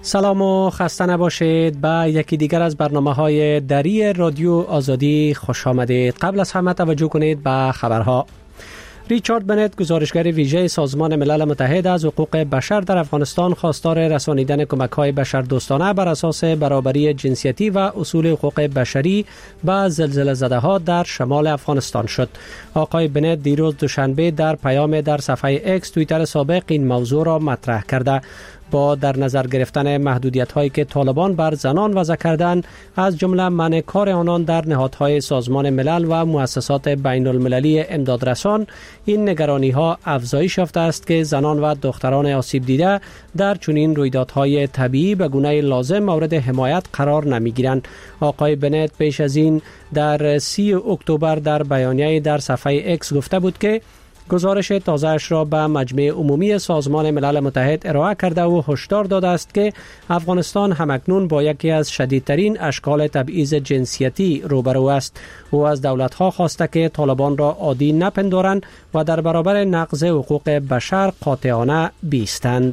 سلام و خسته نباشید. به یکی دیگر از برنامه‌های دری رادیو آزادی خوش آمدید. قبل از همه توجه کنید به خبرها. ریچارد بنت، گزارشگر ویژه سازمان ملل متحد از حقوق بشر در افغانستان، خواستار رسانیدن کمک‌های بشردوستانه بر اساس برابری جنسیتی و اصول حقوق بشری به زلزله زده‌ها در شمال افغانستان شد. آقای بنت دیروز دوشنبه در پیام در صفحه اکس توییتر سابق این موضوع را مطرح کرده. با در نظر گرفتن محدودیت‌هایی که طالبان بر زنان وضع کردند، از جمله منع کار آنان در نهادهای سازمان ملل و مؤسسات بین المللی امدادرسان، این نگرانی‌ها افزایش یافته است که زنان و دختران آسیب دیده در چنین رویدادهای طبیعی به گونه لازم مورد حمایت قرار نمی‌گیرند. آقای بنت پیش از این در 30 اکتبر در بیانیه در صفحه اکس گفته بود که گزارش تازه‌اش را به مجمع عمومی سازمان ملل متحد ارائه کرده و هشدار داده است که افغانستان همکنون با یکی از شدیدترین اشکال تبعیض جنسیتی روبرو است. او از دولت‌ها خواسته که طالبان را عادی نپندارند و در برابر نقض حقوق بشر قاطعانه بایستند.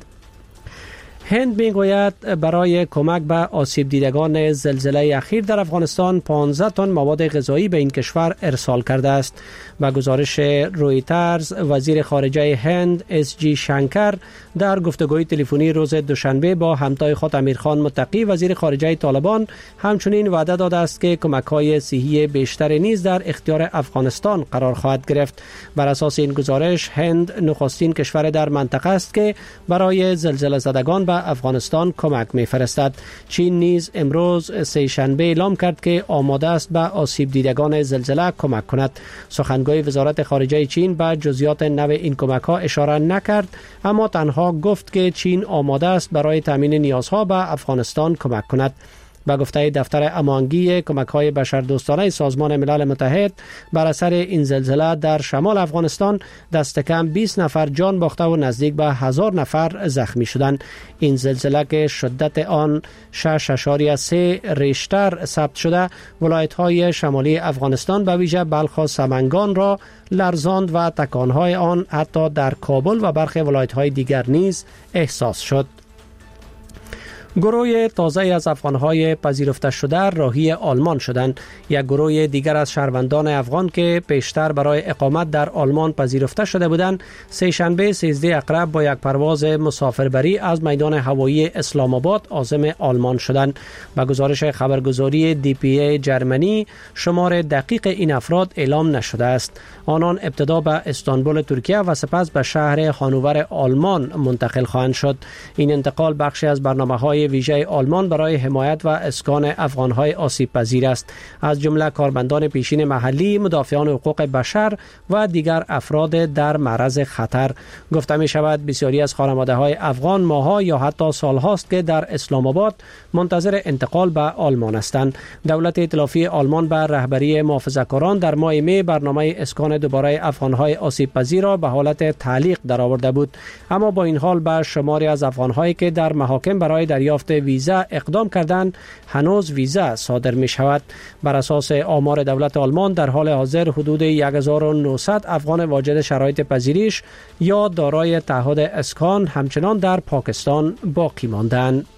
هند میگوید برای کمک به آسیب دیدگان زلزله اخیر در افغانستان 15 تن مواد غذایی به این کشور ارسال کرده است. با گزارش رویترز، وزیر خارجه هند اس جی شنکر در گفتگوی تلفنی روز دوشنبه با همتای خود امیرخان متقی، وزیر خارجه طالبان، همچنین وعده داده است که کمک‌های صحی بیشتر نیز در اختیار افغانستان قرار خواهد گرفت. بر اساس این گزارش، هند نخستین کشور در منطقه است که برای زلزله زدگان به افغانستان کمک می‌فرستد. چین نیز امروز سه‌شنبه اعلام کرد که آماده است به آسیب دیدگان زلزله کمک کند. سخنگوی وزارت خارجه چین به جزئیات نوع این کمک‌ها اشاره نکرد، اما تنها گفت که چین آماده است برای تامین نیازها به افغانستان کمک کند. به گفته دفتر امانگی کمک‌های بشردوستانه سازمان ملل متحد، بر اثر این زلزله در شمال افغانستان دست کم 20 نفر جان باخته و نزدیک به 1000 نفر زخمی شدند. این زلزله که شدت آن 6.3 ریشتر ثبت شده، ولایت‌های شمالی افغانستان به ویژه بلخ و سمنگان را لرزاند و تکان‌های آن حتی در کابل و برخی ولایت‌های دیگر نیز احساس شد. گروه تازه از افغان‌های پذیرفته شده راهی آلمان شدند. یک گروه دیگر از شهروندان افغان که پیشتر برای اقامت در آلمان پذیرفته شده بودند، سه‌شنبه 13 اکتبر با یک پرواز مسافربری از میدان هوایی اسلام آباد عازم آلمان شدند. به گزارش خبرگزاری DPA جرمنی، شمار دقیق این افراد اعلام نشده است. آنان ابتدا به استانبول ترکیه و سپس به شهر هانوور آلمان منتقل خواهند شد. این انتقال بخشی از برنامه‌های ویژه آلمان برای حمایت و اسکان افغان‌های آسیب پذیر است، از جمله کارمندان پیشین محلی، مدافعان حقوق بشر و دیگر افراد در معرض خطر. گفته می شود بسیاری از خانواده‌های افغان ماه‌ها یا حتی سال‌هاست که در اسلام آباد منتظر انتقال به آلمان هستند. دولت ائتلافی آلمان به رهبری محافظه‌کاران در ماه می برنامه اسکان دوباره افغان‌های آسیب پذیر را به حالت تعلیق درآورده بود، اما با این حال به شماری از افغان‌هایی که در محاکم برای دریافت ویزا اقدام کردند هنوز ویزا صادر می شود. بر اساس آمار دولت آلمان در حال حاضر حدود 1900 افغان واجد شرایط پذیرش یا دارای تعهد اسکان همچنان در پاکستان باقی ماندند.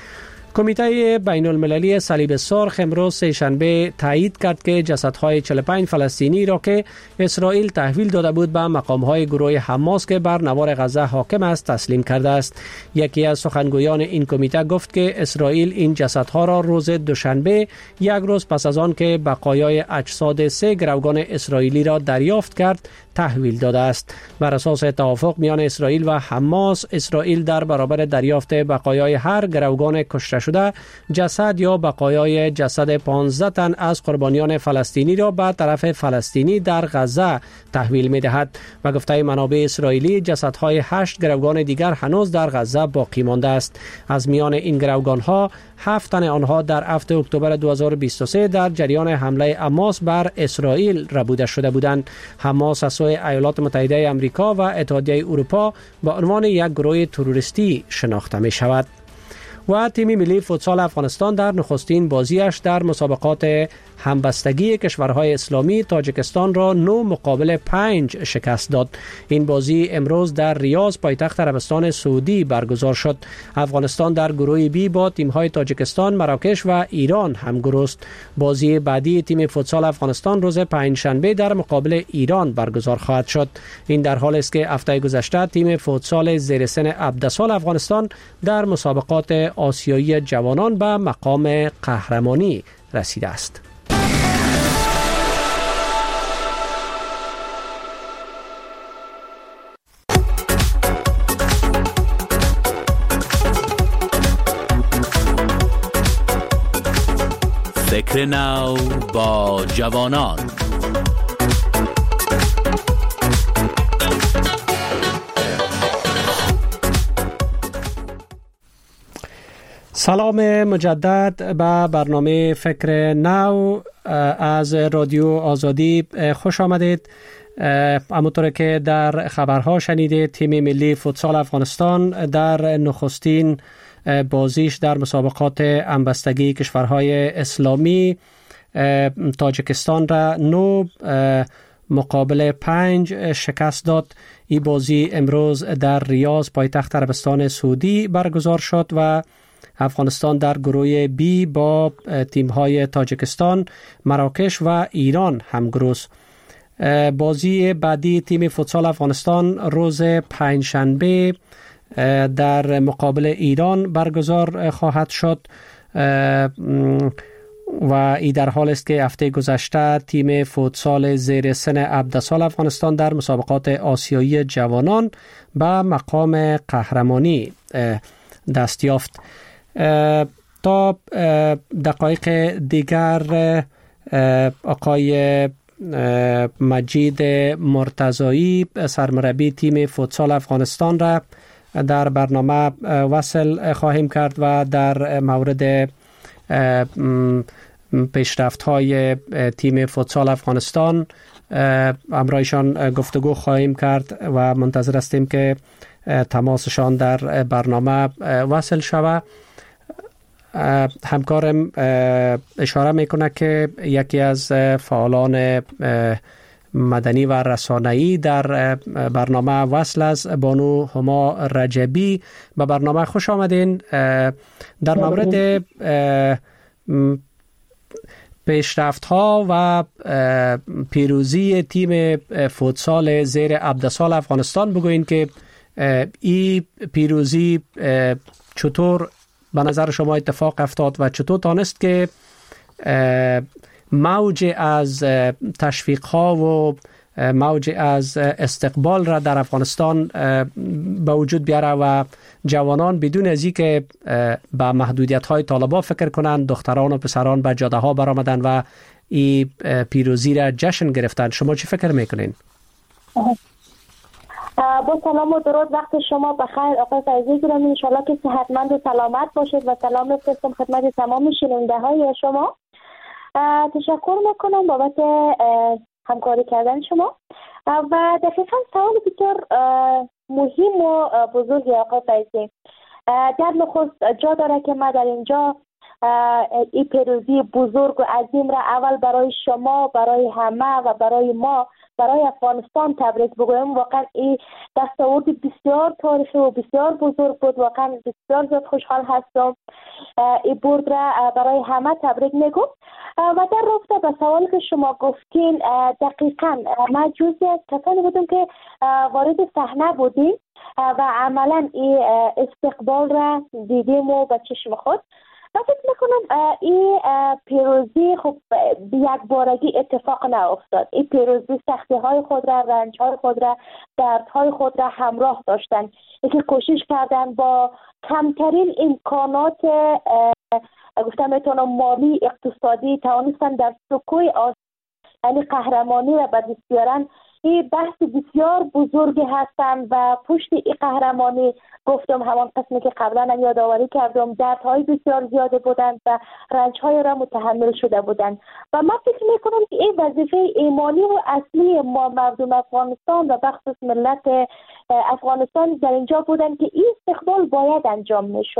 کمیته بین المللی صلیب سرخ امروز سه‌شنبه تایید کرد که جسدهای 45 فلسطینی را که اسرائیل تحویل داده بود به مقامهای گروه حماس که بر نوار غزه حاکم است تسلیم کرده است. یکی از سخنگویان این کمیته گفت که اسرائیل این جسدها را روز دوشنبه، یک روز پس از آن که بقایای اجساد 3 گروگان اسرائیلی را دریافت کرد، تحویل داده است. بر اساس توافق میان اسرائیل و حماس، اسرائیل در برابر دریافت بقایای هر گروگان کشته شده جسد یا بقایای جسد 15 تن از قربانیان فلسطینی را به طرف فلسطینی در غزه تحویل می دهد. و گفته منابع اسرائیلی جسدهای 8 گروگان دیگر هنوز در غزه باقی مانده است. از میان این گروگان ها 7 تن آنها در 7 اکتبر 2023 در جریان حمله حماس بر اسرائیل ربوده شده بودند. حماس از سوی ایالات متحده آمریکا و اتحادیه اروپا با عنوان یک گروه تروریستی شناخته می شود. و تیم ملی فوتسال افغانستان در نخستین بازیش در مسابقات همبستگی کشورهای اسلامی تاجیکستان را 9-5 شکست داد. این بازی امروز در ریاض پایتخت عربستان سعودی برگزار شد. افغانستان در گروه بی با تیم‌های تاجیکستان، مراکش و ایران همگروه است. بازی بعدی تیم فوتسال افغانستان روز پنجشنبه در مقابل ایران برگزار خواهد شد. این در حالی است که هفته گذشته تیم فوتسال زیر سن 17 سال افغانستان در مسابقات آسیایی جوانان به مقام قهرمانی رسیده است. فکر نو با جوانان. سلام مجدد به برنامه فکر نو از رادیو آزادی خوش آمدید. همونطور که در خبرها شنیدید، تیم ملی فوتسال افغانستان در نخستین بازیش در مسابقات همبستگی کشورهای اسلامی تاجیکستان را 9-5 شکست داد. این بازی امروز در ریاض پایتخت عربستان سعودی برگزار شد و افغانستان در گروه بی با تیم‌های تاجیکستان، مراکش و ایران همگروه است. بازی بعدی تیم فوتسال افغانستان روز پنجشنبه در مقابل ایران برگزار خواهد شد و این در حال است که هفته گذشته تیم فوتسال زیر سن 17 سال افغانستان در مسابقات آسیایی جوانان به مقام قهرمانی دست یافت. تا دقایق دیگر آقای مجید مرتضایی سرمربی تیم فوتسال افغانستان را در برنامه وصل خواهیم کرد و در مورد پیشرفت‌های تیم فوتسال افغانستان همراهشان گفتگو خواهیم کرد و منتظر هستیم که تماسشان در برنامه وصل شود. همکارم اشاره میکنه که یکی از فعالان مدنی و رسانه‌ای در برنامه وصل از بانو هما رجبی. به برنامه خوش آمدین. در مورد پیشرفت‌ها و پیروزی تیم فوتسال زیر 17 سال افغانستان بگوین که این پیروزی چطور به نظر شما اتفاق افتاد و چطور تانست که موج از تشویق‌ها و موج از استقبال را در افغانستان به وجود بیاره و جوانان بدون از اینکه به محدودیت‌های طالبان فکر کنند، دختران و پسران به جاده‌ها برآمدند و این پیروزی را جشن گرفتند. شما چی فکر میکنین؟ با سلام و درود، وقت شما بخیر آقای فیضی گرامی. ان شاءالله که صحتمند و سلامت باشید و سلام می‌فرستم خدمت تمام شنونده‌های شما. تشکر میکنم بابت همکاری کردن شما و دقیقاً سوال بسیار مهم و بزرگی آقای فیضی. در نخست جا داره که ما در اینجا این پیروزی بزرگ و عظیم را اول برای شما، برای همه و برای ما، برای افغانستان تبریک بگویم. واقعا این دستاورد بسیار تاریخی و بسیار بزرگ بود. واقعا بسیار زیاد خوشحال هستم. این برد را برای همه تبریک میگم. و در رابطه به سوالی که شما گفتین، دقیقاً ما جزئی از کسانی بودیم که وارد صحنه بودیم و عملاً این استقبال را دیدیم و به چشم خود. من فکر میکنم این پیروزی خب یک بارگی اتفاق نیفتاد. این پیروزی سختی های خود را، رنج های خود را، درد های خود را همراه داشتن. یکی کوشش کردن با کمترین امکانات گفتم میتونم مالی اقتصادی توانستن در سکوی یعنی قهرمانی را به دست بیارن. این بحث بسیار بزرگی هستند و پشت این قهرمانی گفتم همان قسمی که قبلا یادآوری کردم، دردهای بسیار زیاده بودند و رنجهای را متحمل شده بودند و من فکر میکنم که این وظیفه ایمانی و اصلی ما مردم افغانستان و بخصوص ملت افغانستان در اینجا بودند که این استقبال باید انجام میشد.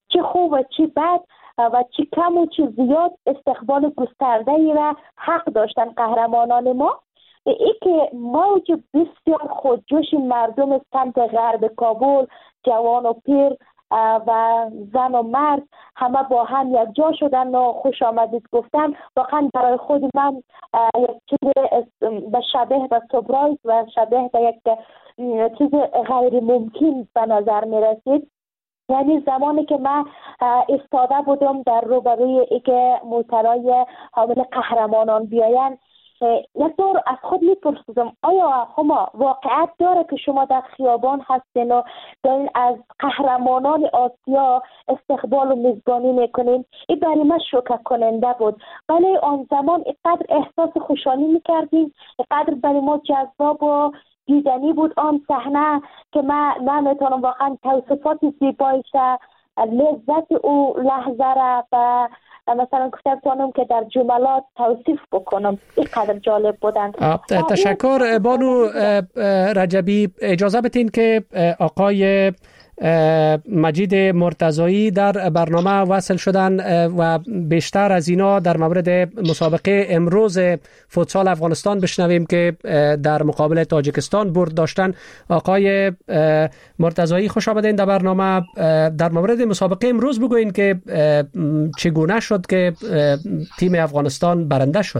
چی خوب و چی بد و چی کم و چی زیاد استقبال گسترده‌ای را حق داشتن قهرمانان ما. ای که موج بسیار خودجوش مردم سمت غرب کابل، جوان و پیر و زن و مرد همه با هم یک جا شدن و خوش آمدید گفتن، واقعا برای خود من یک چیز به شبه به سپرایز و شبه به یک چیز غیر ممکن به نظر می رسید. یعنی زمانی که من ایستاده بودم در روبروی ای که موترای حامل قهرمانان بیاین، یک دور از خود میپرسیدم آیا هما واقعیت داره که شما در خیابان هستین و دارین از قهرمانان آسیا استقبال و میزبانی میکنین؟ این برای من شوکه کننده بود، ولی آن زمان اینقدر احساس خوشحالی میکردیم، اینقدر برای ما جذاب و دیدنی بود آن صحنه که من نمیتونم واقعا توصیفات زیبایش، لذت او لحظه را و مثلا گفتم که در جملات توصیف بکنم، اینقدر جالب بودن. تشکر بانو رجبی. اجازه بدین که آقای مجید مرتضایی در برنامه وصل شدن و بیشتر از اینا در مورد مسابقه امروز فوتسال افغانستان بشنویم که در مقابل تاجیکستان برد داشتن. آقای مرتضایی خوش آمدین در برنامه. در مورد مسابقه امروز بگوین که چگونه شد که تیم افغانستان برنده شد.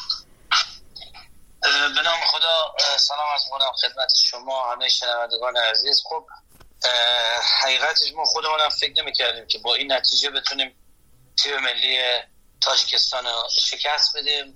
به نام خدا سلام از می‌کنم خدمت شما همه شنوندگان عزیز. خب حقیقتش ما خودمونم فکر نمی‌کردیم که با این نتیجه بتونیم تیم ملی تاجیکستان رو شکست بدیم.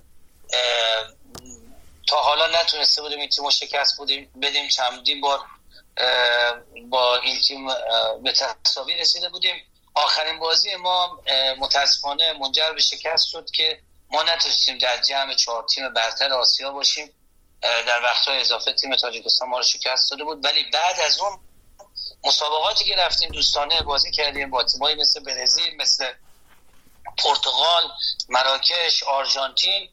تا حالا نتونسته بودیم این تیم رو شکست بدیم. چندین بار با این تیم به تساوی رسیده بودیم. آخرین بازی ما متاسفانه منجر به شکست شد که ما نتونستیم در جمع 4 تیم برتر آسیا باشیم. در وقت‌های اضافه تیم تاجیکستان ما رو شکست داده بود، ولی بعد از اون مسابقاتی که رفتیم دوستانه بازی کردیم با تیم‌های مثل برزیل، مثل پرتغال، مراکش، آرژانتین،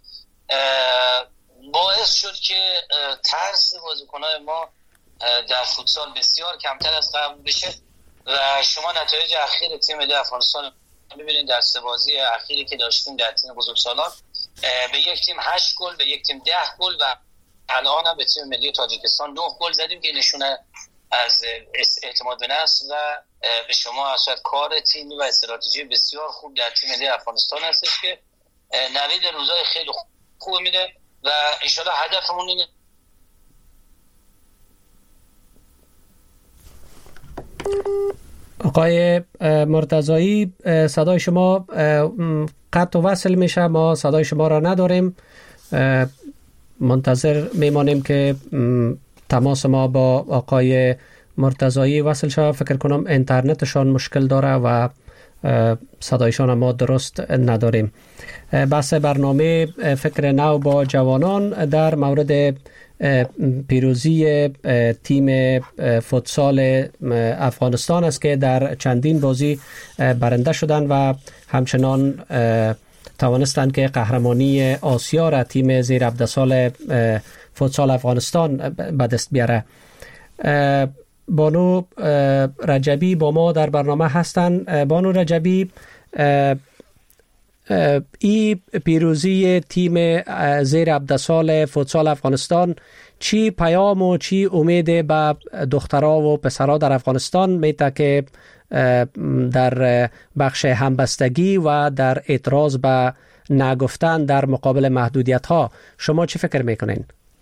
باعث شد که ترس بازیکن‌های ما در فوتسال بسیار کمتر از قبل بشه و شما نتایج اخیر تیم ملی افغانستان ببینید در 3 بازی اخیری که داشتیم در تیم بزرگسالان، به یک تیم 8 گل، به یک تیم 10 گل و الان هم به تیم ملی تاجیکستان 9 گل زدیم که نشونه از اعتماد به نفس و به شما اصلا کار تیمی و استراتژی بسیار خوب در تیم ملی افغانستان هستش که نوید روزای خیلی خوب میده و انشالله هدفمون اینه. آقای مرتضایی، صدای شما قطع و وصل میشه، ما صدای شما را نداریم. منتظر میمانیم که تماس ما با آقای مرتضایی وصل شود. فکر کنم اینترنتشان مشکل داره و صدایشان ما درست نداریم. بحث برنامه فکر نو با جوانان در مورد پیروزی تیم فوتسال افغانستان است که در چندین بازی برنده شدند و همچنان توانستند که قهرمانی آسیا را تیم زیر 17 سال فوتسال افغانستان به دست بیاره. بانو رجبی با ما در برنامه هستند. بانو رجبی، این پیروزی تیم زیر 17 سال فوتسال افغانستان چی پیام و چی امید به دخترها و پسرها در افغانستان میده که در بخش همبستگی و در اعتراض به نگفتن در مقابل محدودیت ها شما چی فکر میکنین؟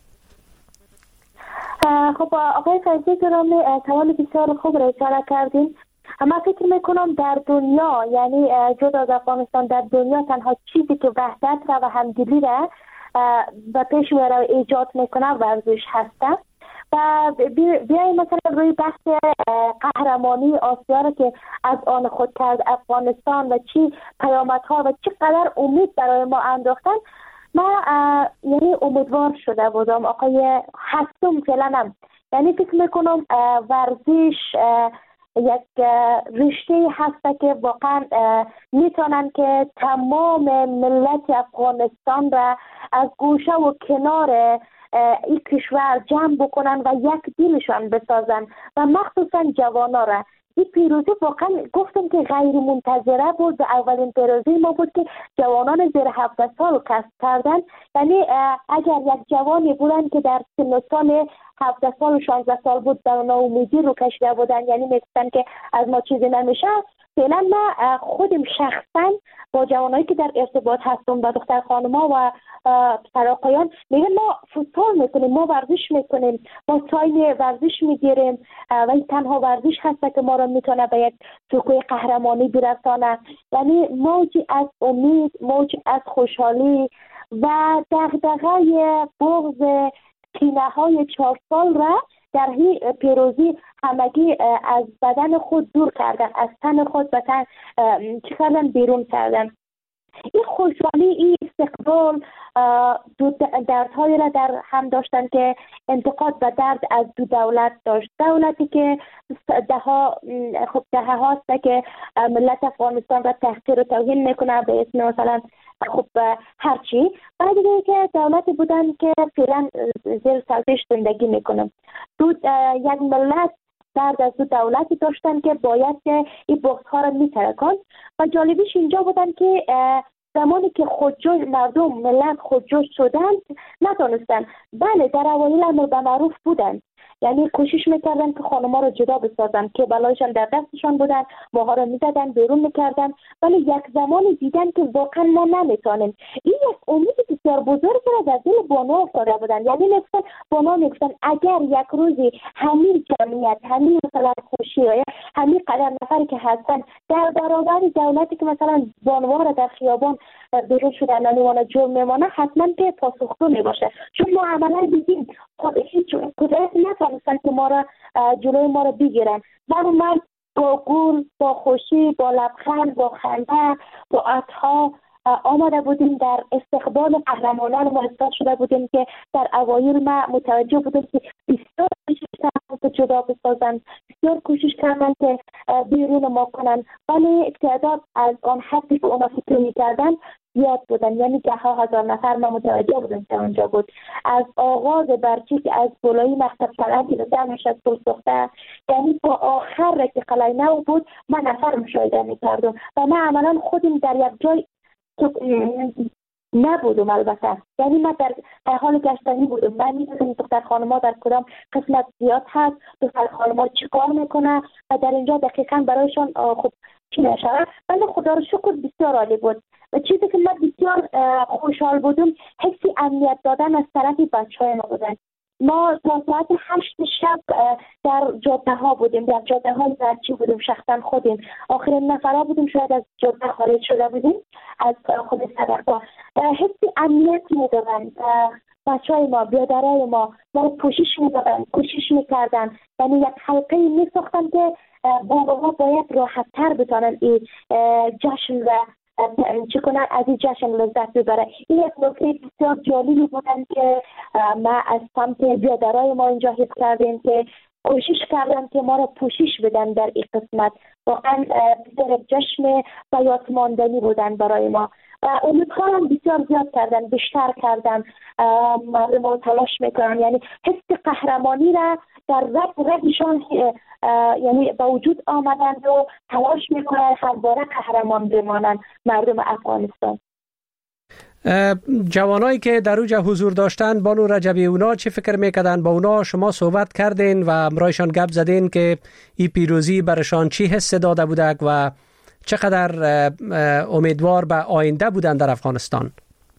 خب آقای فیضی گرامی سوال بسیار خوب را اشاره کردین. من فکر میکنم در دنیا، یعنی جدا از افغانستان، در دنیا تنها چیزی که وحدت را و همدلی را و پیش را ایجاد میکنه ورزش هسته. و بیاییم مثلا روی بحث قهرمانی آسیا را که از آن خود کرد افغانستان و چی پیامدها و چی قدر امید برای ما انداختن. من یعنی امیدوار شده بودم آقای هستم فعلا، یعنی فکر میکنم ورزش یک رشته هست که واقعا میتونن که تمام ملت افغانستان را از گوشه و کنار این کشور جمع بکنن و یک دلشان بسازن و مخصوصا جوانا را. این پیروزی واقعا گفتم که غیر منتظره بود و اولین پیروزی ما بود که جوانان زیر 17 سال کسب کردن. یعنی اگر یک جوانی بودن که در سن سال 17 سال و 16 سال بود در ناامیدی رو کشیده بودن، یعنی میگفتن که از ما چیزی نمیشه، فعلا ما خودم شخصا با جوانایی که در ارتباط هستم با دختر خانما و پسر آقایان میگن ما فوتبال میکنیم، ما ورزش میکنیم، ما تایم ورزش میگیریم و این تنها ورزش هست که ما را میتونه به یک سکوی قهرمانی برسانه. یعنی موجی از امید، موجی از خوشحالی و دغدغه بغض کینه های 4 سال را در این پیروزی همگی از بدن خود دور کردن، از تن خود به تن کردن، بیرون کردن. این خوشحالی، این استقبال دردهایی را در هم داشتن که انتقاد به درد از دو دولت داشت. دولتی که دهه هاست که ملت افغانستان را تحقیر و توهین میکنه به اسم مثلا هرچی، بعد دیگه که دولتی بودن که فعلا زیر سلطش زندگی میکنن. یک ملت درد از دو دولتی داشتن که باید که این بغض‌ها را میترکن و جالبیش اینجا بودن که زمانی که خودجوش مردم ملت خودجوش شدن نتونستن. بله در اوایل امر به معروف بودن، یعنی کوشش میکردن که خانم‌ها رو جدا بسازن که بلایشان در دستشان بودن، ماها رو میزدن بیرون میکردن، ولی یک زمانی دیدن که واقعا ما نمیتونیم. این یک امید بسیار بزرگی را در دل بانوها افتاده بودن. یعنی مثلا بانوها میگفتن اگر یک روزی همین جمعیت، همین مثلا خوشی، همین قدر نفری که هستن در برابر دولتی که مثلا بانوها را در خیابان بیرون شدن نمیمانه، جرم میمانه، حتما که پاسخگو میباشه. چون ما عملا دیدیم هیچ قدرت نتونستن که ما را جلوی ما را بگیرن. من با گل، با خوشی، با لبخند، با خنده، با عطا آمده بودیم در استقبال قهرمانان ما ایستاد شده بودیم که در اوایل ما متوجه بودیم که بسیار کوشش کردن که جدا بسازن، بسیار کوشش کردن که بیرون ما کنن، ولی تعداد از آن حدی که اونا فکر می‌کردن زیاد بودن. یعنی ده ها هزار نفر ما متوجه بودیم که اونجا بود. از آغاز برچی که از گلایی مکتب سرعتی به دمش از گل سخته، یعنی با آخر که قلعه نو بود من نفر مشاهده می‌کردم و من عملا خودم در یک جای نبودم. البته یعنی من در حال گشتنی بودم. من می‌دونم دختر خانم‌ها در کدام قسمت زیاد هست، دختر خانم‌ها چی کار میکنه و در اینجا دقیقاً برایشان خب چی نشود. ولی خدا رو شکر بسیار عالی بود. و چیزی که من بسیار خوشحال بودم حسی امنیت دادن از طرف بچه‌های ما بودن. ما تا ساعت 8 شب در جاده ها بودیم، در جاده های برچی بودیم، شخصا خودیم آخرین نفرها بودیم، شاید از جاده خارج شده بودیم از خود صدرگاه. حسی امنیت میدادن بچه‌های ما، بیادرای ما رو پوشش میدادن، کوشش میکردن. یعنی یک حلقه میساختن که باباها باید راحت تر بتونن این جشن و چه کنن، از این جشن لذت ببره. این یک نکته بسیار جالبی بودن که ما از سمت بیادرای ما اینجا حس کردیم که کوشش کردن که ما را پوشش بدن در این قسمت. واقعا بسیار جشن و یادماندنی بودن برای ما و امیدوارم بسیار زیاد کردن، بیشتر کردن، مردم تلاش میکنن. یعنی حس قهرمانی را در رگشان یعنی با وجود آمدند و تلاش میکنن هر باره قهرمان بمانند مردم افغانستان. جوانایی که در اوج حضور داشتن، بانو رجبی، اونا چه فکر میکردن؟ با اونا شما صحبت کردین و امرایشان گپ زدین که این پیروزی برشان چی حس داده بودک و چقدر امیدوار به آینده بودن در افغانستان؟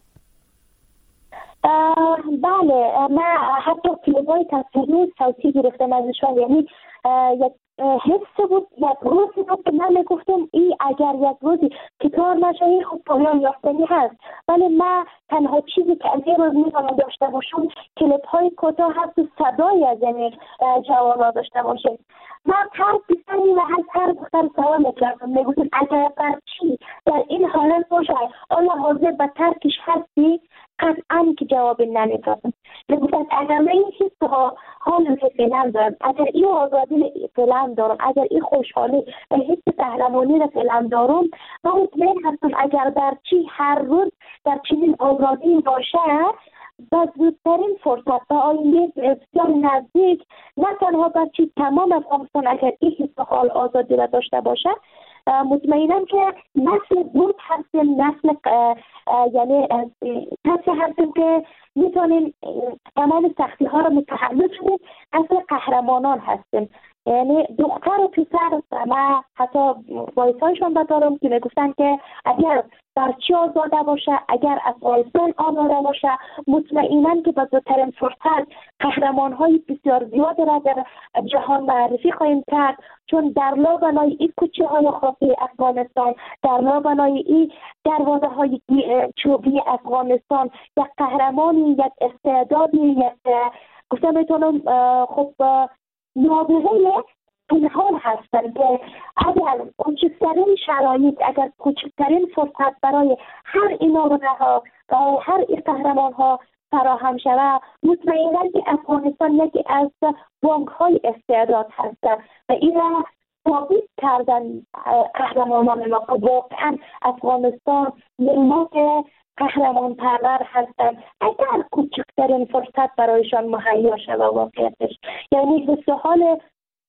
بله، من حتی کلیپ‌های تصویری و صوتی گرفتم ازشان. یعنی یک حس بود، یک روزی بود که من میگفتم این اگر یک روزی که کار نشه این خود پایان یافتنی هست. ولی من تنها چیزی که از این روز میتونم داشته باشم کلیپ‌های کوتاه هست و صدای از این جوان‌ها داشته باشم. من هر پیسانی و هر دختر سوال میکردم، میگفتم اگر برچی در این حالت باشه آیا حاضر به ترکش هستی؟ قطعا که جواب نمیدادم. میگفتم اگر من این حس حال فعلا دارم، اگر این آزادی فعلا دارم، اگر این خوشحالی و حس قهرمانی را فعلا دارم، من مطمئن هستم اگر برچی هر روز در چنین آزادی باشه با زودترین فرصت به آینده بسیار نزدیک، نه تنها بچه تمام افغانستان اگر این حس حال آزادی را داشته باشه، مطمئنم که نسل بود هستیم، نسل یعنی کسی هستیم که میتونیم تمام سختی ها را متحمل شدیم، اصل قهرمانان هستیم. یعنی دختر و پسر، من حتی وایسایشون بدارم که میگفتن که اگر برچی آزاده باشه، اگر افغانستان آزاده باشه، مطمئناً که با زودترین فرصت قهرمان های بسیار زیاد را در جهان معرفی خواهیم کرد، چون در لابلای این کوچه های خاکی افغانستان، در لابلای این دروازه های چوبی افغانستان، یک قهرمانی، یک استعدادی، یک گفتم میتونم خب نابغه پنهان هستن که اگر کوچکترین شرایط، اگر کوچکترین فرصت برای هر این نابغه‌ها، هر این قهرمان ها فراهم شود، مطمئناً که افغانستان یکی از بانک های استعداد هستند و این را ثابت کردن قهرمانان ما. واقعا افغانستان ملت قهرمان پرور هستند اگر کوچکترین فرصت برایشان مهیا شود. واقعیتش یعنی حس حال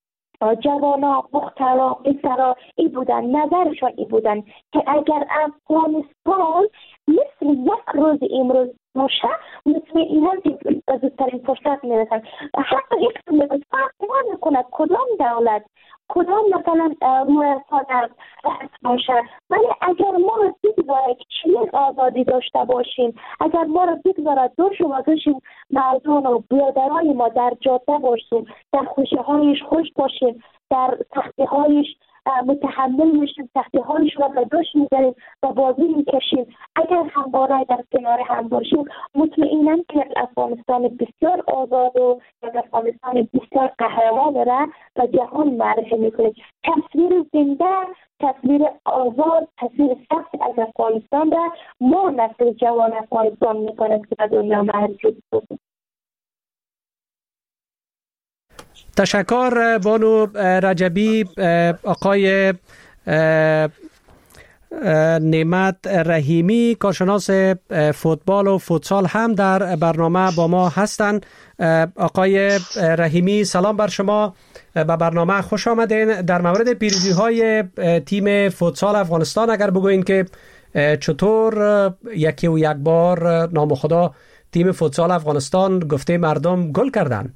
جوانا مختلا پسرا ای بودن، نظرشان ای بودن که اگر افغانستان مثل یک روز امروز باشه، مطمئناً زودترین فرصت میرسن. حتی یک سوال فرق نمی‌کند کدام دولت، کدام مثلا رویسا در باشه، ولی اگر ما را بگذاره که چنین آزادی داشته باشیم، اگر ما را بگذاره دوش و باشیم، مردان و برادرای ما در جاده باشیم، در خوشی‌هایش خوش باشیم، در سختی‌هایش متحمل میشیم، سختی‌هایش را برداشت می‌گیریم و بازی می‌کشیم، اگر همواره در کنار هم باشیم، مطمئناً که افغانستان بسیار آزاد و افغانستان بسیار قهرمان را به جهان معرفی می‌کنیم. تصویر زنده، تصویر آزاد، تصویر سخت از افغانستان را ما نسل جوان افغانستان می‌کنیم که به دنیا معرفی کنیم. تشکر بانو رجبی. آقای نعمت رحیمی کارشناس فوتبال و فوتسال هم در برنامه با ما هستند. آقای رحیمی سلام بر شما، به برنامه خوش آمدین. در مورد پیروزی های تیم فوتسال افغانستان اگر بگوین که چطور یکی و یک بار نام خدا تیم فوتسال افغانستان گفته مردم گل کردن.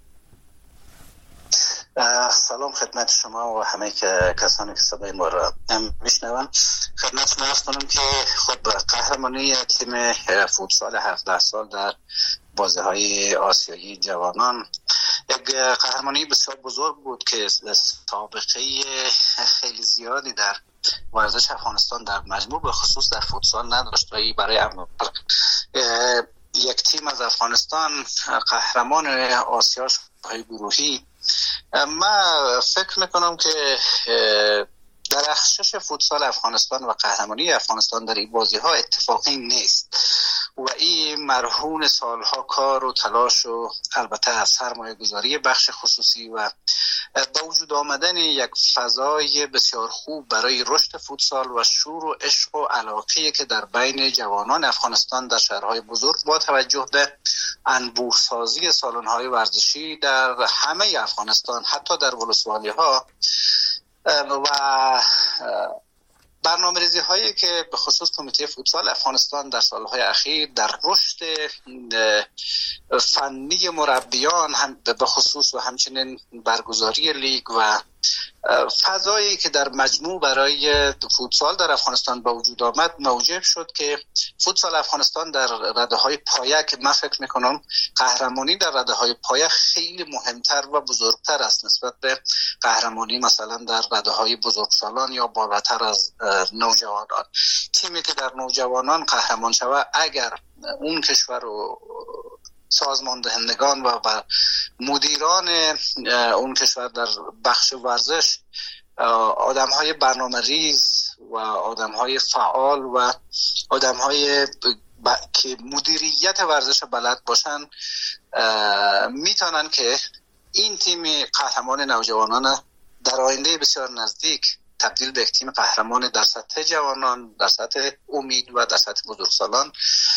سلام خدمت شما و همه کسانی که صدای ما را میشنون. خدمتتون عرض کنم که خب قهرمانی تیم فوتسال 17 سال در بازی‌های آسیایی جوانان یک قهرمانی بسیار بزرگ بود که سابقه خیلی زیادی در ورزش افغانستان در مجموع به خصوص در فوتسال نداشت و برای اول یک تیم از افغانستان قهرمان آسیا های گروهی. من فکر میکنم که درخشش فوتسال افغانستان و قهرمانی افغانستان در این بازی ها اتفاقی نیست و این مرهون سالها کار و تلاش و البته از سرمایه گذاری بخش خصوصی و با وجود آمدن یک فضای بسیار خوب برای رشد فوتسال و شور و عشق و علاقه که در بین جوانان افغانستان در شهرهای بزرگ با توجه به انبوه‌سازی سالن‌های ورزشی در همه افغانستان، حتی در ولسوالی‌ها و برنامه‌ریزی هایی که به خصوص کمیته فوتسال افغانستان در سالهای اخیر در رشد فنی مربیان هم به خصوص و همچنین برگزاری لیگ و فضایی که در مجموع برای فوتسال در افغانستان به وجود آمد موجب شد که فوتسال افغانستان در رده‌های پایه که من فکر می‌کنم قهرمانی در رده‌های پایه خیلی مهمتر و بزرگتر است نسبت به قهرمانی مثلا در رده‌های بزرگسالان یا بالاتر از نوجوانان. تیمی که در نوجوانان قهرمان شود اگر اون کشور و سازماندهندگان و مدیران اون کشور در بخش ورزش آدم‌های برنامه‌ریز و آدم‌های فعال و آدم‌های که مدیریت ورزش بلد باشن میتونن که این تیم قهرمان نوجوانان در آینده بسیار نزدیک تبدیل به یک تیم قهرمان در سطح جوانان، در سطح امید و در سطح بزرگسالان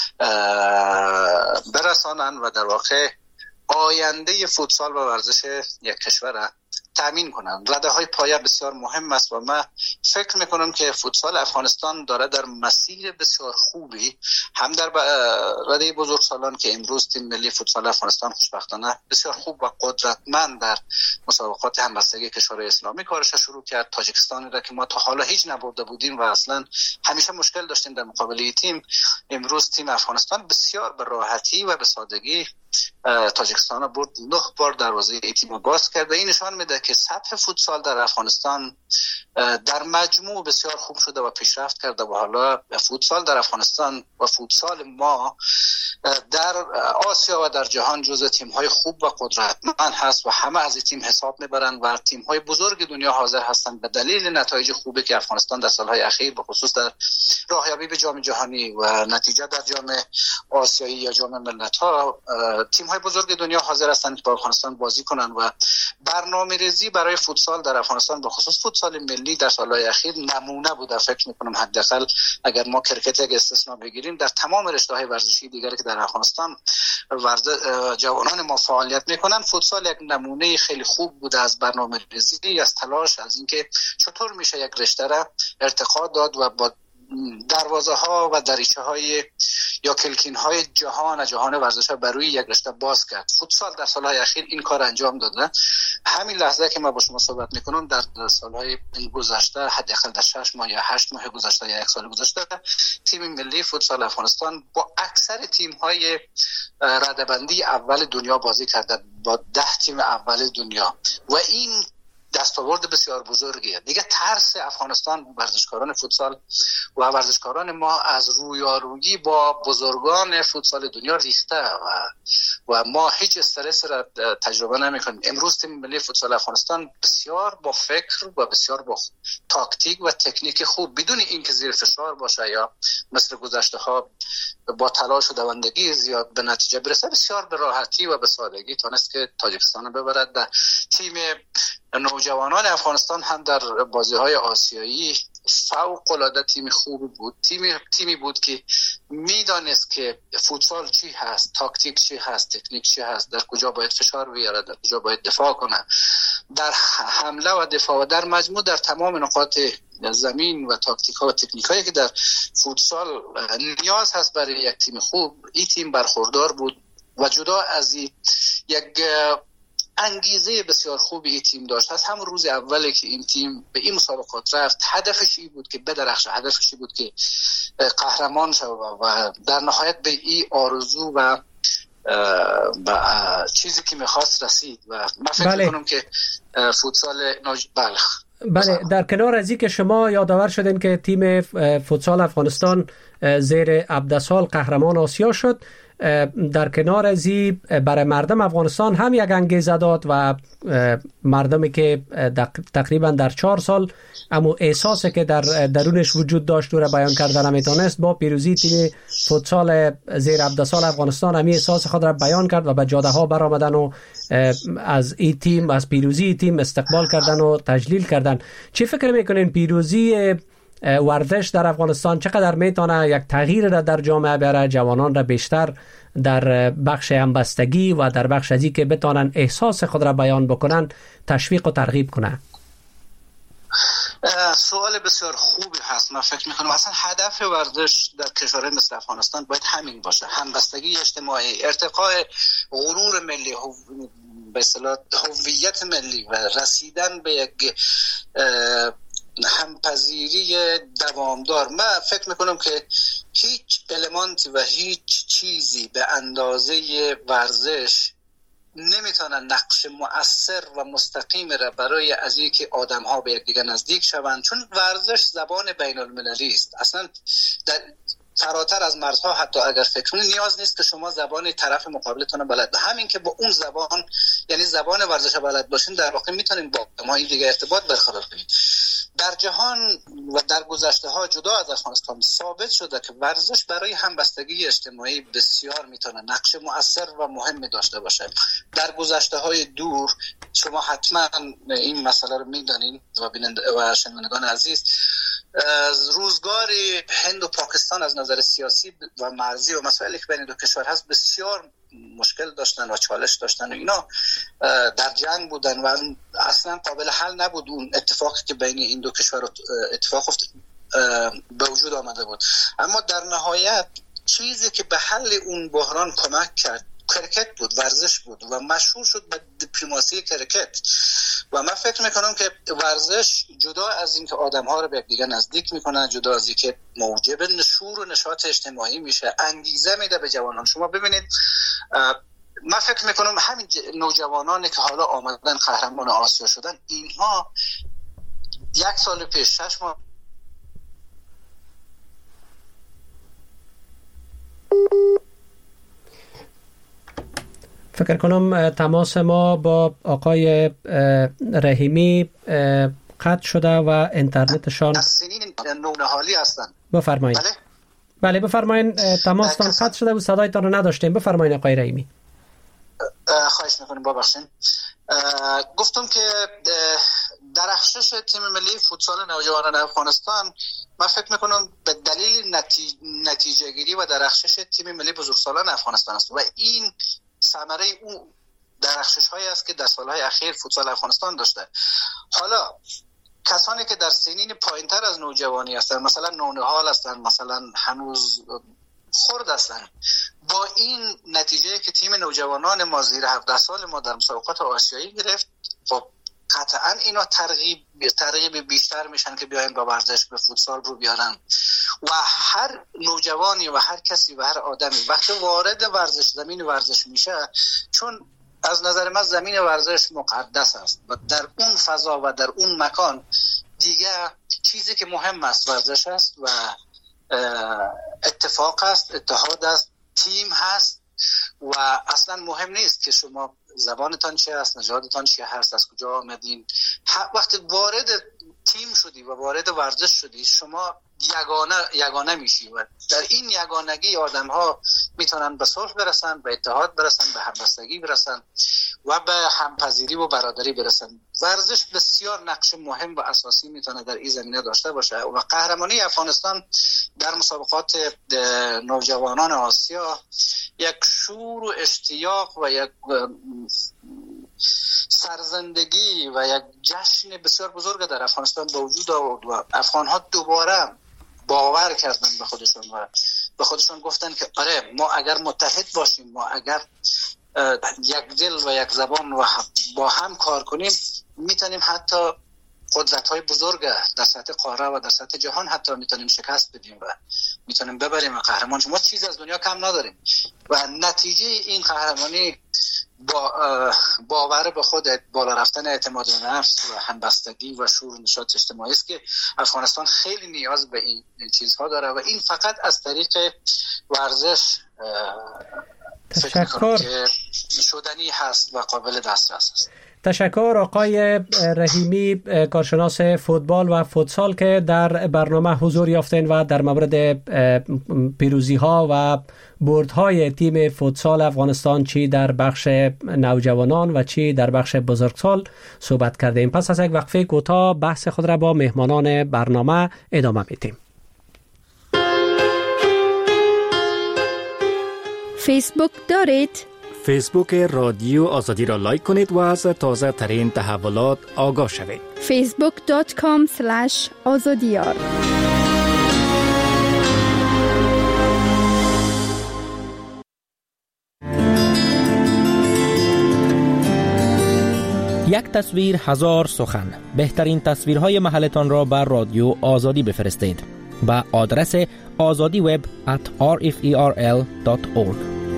برسانند و در واقع آینده فوتسال و ورزش یک کشور تامین کنند. رده‌های پایه بسیار مهم است و من فکر میکنم که فوتسال افغانستان داره در مسیر بسیار خوبی، هم در رده بزرگسالان که امروز تیم ملی فوتسال افغانستان خوشبختانه بسیار خوب و قدرتمند در مسابقات همبستگی کشورهای اسلامی کارش شروع کرد. تاجیکستانی را که ما تا حالا هیچ نبرده بودیم و اصلا همیشه مشکل داشتیم در مقابله تیم، امروز تیم افغانستان بسیار به راحتی و به سادگی تاجیکستان برد. 9 بار دروازه ای تیم باز کرد و این نشان میده که سطح فوتسال در افغانستان در مجموع بسیار خوب شده و پیشرفت کرده و حالا فوتسال در افغانستان و فوتسال ما در آسیا و در جهان جزو تیم‌های خوب و قدرتمند هست و همه از این تیم حساب میبرند و تیم‌های بزرگ دنیا حاضر هستند به دلیل نتایج خوبی که افغانستان در سال‌های اخیر به خصوص در راهیابی به جام جهانی و نتیجه در جام آسیایی یا جام ملت‌ها، تیم‌های بزرگ دنیا حاضر هستند که با افغانستان بازی کنند و برنامه‌ریزی برای فوتسال در افغانستان به خصوص فوتسال ملی در سال‌های اخیر نمونه بوده. فکر می‌کنم حداقل اگر ما کرکت یک استثنا بگیریم، در تمام رشته‌های ورزشی دیگری که در افغانستان جوانان ما فعالیت می‌کنند، فوتسال یک نمونه خیلی خوب بوده از برنامه‌ریزی، از تلاش، از اینکه چطور میشه یک رشته را ارتقا داد و با دروازه ها و دریچه های یا کلکین های جهان ورزش بر روی یک رشته باز کرد. فوتسال در سالهای اخیر این کار انجام داده. همین لحظه که ما با شما صحبت میکنم در سالهای گذشته، حداقل در 6 ماه یا 8 ماه گذشته یا 1 سال گذشته، تیم ملی فوتسال افغانستان با اکثر تیم های رده‌بندی اول دنیا بازی کرده، با 10 تیم اول دنیا و این دستاورد بسیار بزرگیه. دیگه ترس افغانستان ورزشکاران فوتسال و ورزشکاران ما از رویارویی با بزرگان فوتسال دنیا ریخته و ما هیچ استرس را تجربه نمی‌کنیم. امروز تیم ملی فوتسال افغانستان بسیار با فکر و بسیار با تاکتیک و تکنیک خوب، بدون اینکه زیر فشار باشه یا مثل گذشته‌ها با تلاش و دوندگی زیاد به نتیجه برسه، بسیار به راحتی و به سادگی تونست که تاجیکستان ببرد. در تیم نوجوانان افغانستان هم در بازی‌های آسیایی فوق‌العاده تیم خوبی بود. تیمی بود که میدانست که فوتسال چی هست، تاکتیک چی هست، تکنیک چی هست، در کجا باید فشار بیاره، در کجا باید دفاع کنه، در حمله و دفاع و در مجموع در تمام نقاط زمین و تاکتیک ها و تکنیک هایی که در فوتسال نیاز هست برای یک تیم خوب، این تیم برخوردار بود و جدا از یک انگیزه بسیار خوبی این تیم داشت. از همون روز اولی که این تیم به این مسابقات رفت، هدفش این بود که بدرخشه، هدفش این بود که قهرمان شود و در نهایت به این آرزو و چیزی که میخواست رسید و من فکر میکنم که فوتسال بلخ. بله، در کنار از این که شما یادآور شدین که تیم فوتسال افغانستان زیر عبدالسال قهرمان آسیا شد، در کنار از این برای مردم افغانستان هم یک انگیزه داد و مردمی که تقریبا در 4 سال اما احساسی که در درونش وجود داشت رو بیان کردن نمیتونست، با پیروزی تیم فوتسال زیر عبدالسال افغانستان همین احساس خود را بیان کرد و به جاده ها برآمدن و از این تیم، از پیروزی تیم استقبال کردن و تجلیل کردن. چی فکر میکنین پیروزی ورزش در افغانستان چقدر میتونه یک تغییر را در جامعه بیاره، جوانان را بیشتر در بخش همبستگی و در بخش ازی که بتونن احساس خود را بیان بکنن تشویق و ترغیب کنه؟ سوال بسیار خوبی هست. من فکر میکنم اصلا هدف ورزش در کشورهای مثل افغانستان باید همین باشه، همبستگی اجتماعی، ارتقاء غرور ملی، به اصطلاح هویت ملی و رسیدن به یک همپذیری دوامدار. من فکر میکنم که هیچ المانتی و هیچ چیزی به اندازه ورزش نمیتونه نقش مؤثر و مستقیم را برای از اینکه آدم‌ها به یکدیگر نزدیک شوند، چون ورزش زبان بین المللی است. اصلا فراتر از مرزها حتی اگر فکر کنید نیاز نیست که شما زبان طرف مقابلتون بلد، همین که با اون زبان، یعنی زبان ورزش بلد باشین، در واقع میتونین با آدم‌های دیگه ارتباط برقرار کنید. در جهان و در گذشته ها جدا از افغانستان ثابت شده که ورزش برای همبستگی اجتماعی بسیار میتونه نقش مؤثر و مهمی داشته باشه. در گذشته های دور شما حتما این مسئله رو میدانین و شنوندگان عزیز، روزگار هند و پاکستان از نظر سیاسی و مرزی و مسائلی که بین دو کشور هست بسیار مشکل داشتن و چالش داشتن و اینا در جنگ بودن و اصلا قابل حل نبود اون اتفاقی که بین این دو کشور اتفاق به وجود آمده بود. اما در نهایت چیزی که به حل اون بحران کمک کرد کرکت بود، ورزش بود و مشهور شد به دیپلماسی کرکت. و من فکر میکنم که ورزش جدا از اینکه آدم‌ها رو به یکدیگر نزدیک میکنه، جدا از اینکه موجب نشور و نشاط اجتماعی میشه، انگیزه میده به جوانان. شما ببینید من فکر میکنم همین نوجوانانی که حالا آمدن قهرمان آسیا شدن، اینها 1 سال پیش 6 ماه فکر کنم تماس ما با آقای رحیمی قطع شده و اینترنتشان از سنین نونهالی هستن. بفرمایید. بله بفرمایید، تماستان قطع شده و صدایتان رو نداشتیم. بفرمایید آقای رحیمی. خواهش میکنم ببخشید. گفتم که درخشش تیم ملی فوتسال نوجوانان افغانستان من فکر میکنم به دلیل نتیجه گیری و درخشش تیم ملی بزرگسالان افغانستان است و این ثمره اون درخشش هایی است که در سالهای اخیر فوتسال افغانستان داشته. حالا کسانی که در سنین پایین تر از نوجوانی هستند، مثلا نونهال هستند، مثلا هنوز خرد هستند، با این نتیجه که تیم نوجوانان ما زیر 17 سال ما در مسابقات آسیایی گرفت، خب قطعا اینا ترغیب بیشتر میشن که بیاین با ورزش به فوتسال رو بیارن. و هر نوجوانی و هر کسی و هر آدمی وقتی وارد زمین ورزش میشه، چون از نظر من زمین ورزش مقدس است و در اون فضا و در اون مکان دیگه چیزی که مهم است ورزش است و اتفاق است، اتحاد است، تیم هست و اصلا مهم نیست که شما زبانتان چه است، نژادتان چه هست، از کجا آمدین. وقتی وارد تیم شدی و وارد ورزش شدی، شما یگانه میشی و در این یگانگی آدم ها میتونن به صلح برسن، به اتحاد برسن، به همبستگی برسن و به همپذیری و برادری برسن. ورزش بسیار نقش مهم و اساسی میتونه در این زمینه داشته باشه و قهرمانی افغانستان در مسابقات نوجوانان آسیا یک شور و اشتیاق و یک سرزندگی و یک جشن بسیار بزرگ در افغانستان به وجود آورد و افغان‌ها دوباره باور کردن به خودشون و به خودشون گفتن که آره ما اگر متحد باشیم، ما اگر یک دل و یک زبان و با هم کار کنیم، میتونیم حتی قدرت‌های بزرگ در سطح قاره و در سطح جهان حتی میتونیم شکست بدیم و میتونیم ببریم و قهرمان شما چیز از دنیا کم نداریم. و نتیجه این قهرمانی باور به خودت، بالا رفتن اعتماد به نفس و همبستگی و شور و نشاط اجتماعی است که افغانستان خیلی نیاز به این چیزها داره و این فقط از طریق ورزش تشکر شدنی هست و قابل دسترس است. تشکر آقای رحیمی، کارشناس فوتبال و فوتسال که در برنامه حضور یافتین و در مورد پیروزی ها و بردهای تیم فوتسال افغانستان چی در بخش نوجوانان و چی در بخش بزرگسال صحبت کردیم. پس از یک وقفه کوتاه بحث خود را با مهمانان برنامه ادامه میدیم. فیسبوک دارید؟ فیسبوک رادیو آزادی را لایک کنید و از تازه ترین تحولات آگاه شوید. facebook.com/azadiyar. یک تصویر هزار سخن. بهترین تصویرهای محلتان را بر رادیو آزادی بفرستید با آدرس azadiweb@rferl.org.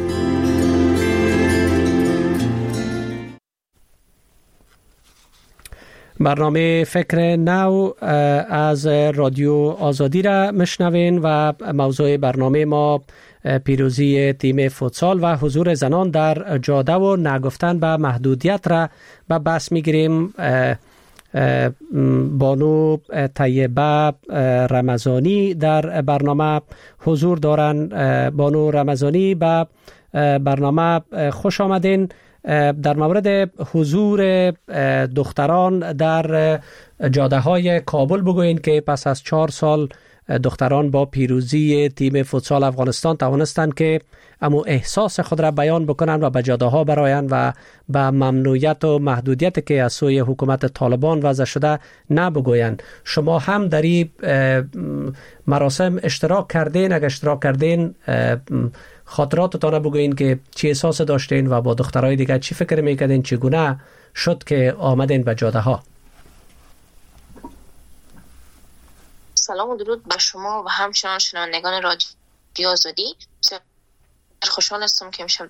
برنامه فکر نو از رادیو آزادی را مشنوین و موضوع برنامه ما پیروزی تیم فوتسال و حضور زنان در جاده و نگفتن به محدودیت را به بحث میگیریم. بانو طیبه رمضانی در برنامه حضور دارند. بانو رمضانی به برنامه خوش آمدین. در مورد حضور دختران در جاده های کابل بگوین که پس از 4 سال دختران با پیروزی تیم فوتسال افغانستان توانستند که اما احساس خود را بیان بکنند و به جاده ها برآیند و به ممنوعیت و محدودیت که از سوی حکومت طالبان وضع شده نبگویند. شما هم در این مراسم اشتراک کردین؟ اگر اشتراک کردین خاطراتتان بگوین که چی احساس داشتین و با دخترای دیگر چی فکر میکردین؟ چگونه شد که آمدین به جاده ها؟ سلام و درود به شما و همچنان شنوندگان رادیو آزادی. خوشحال هستم که امشب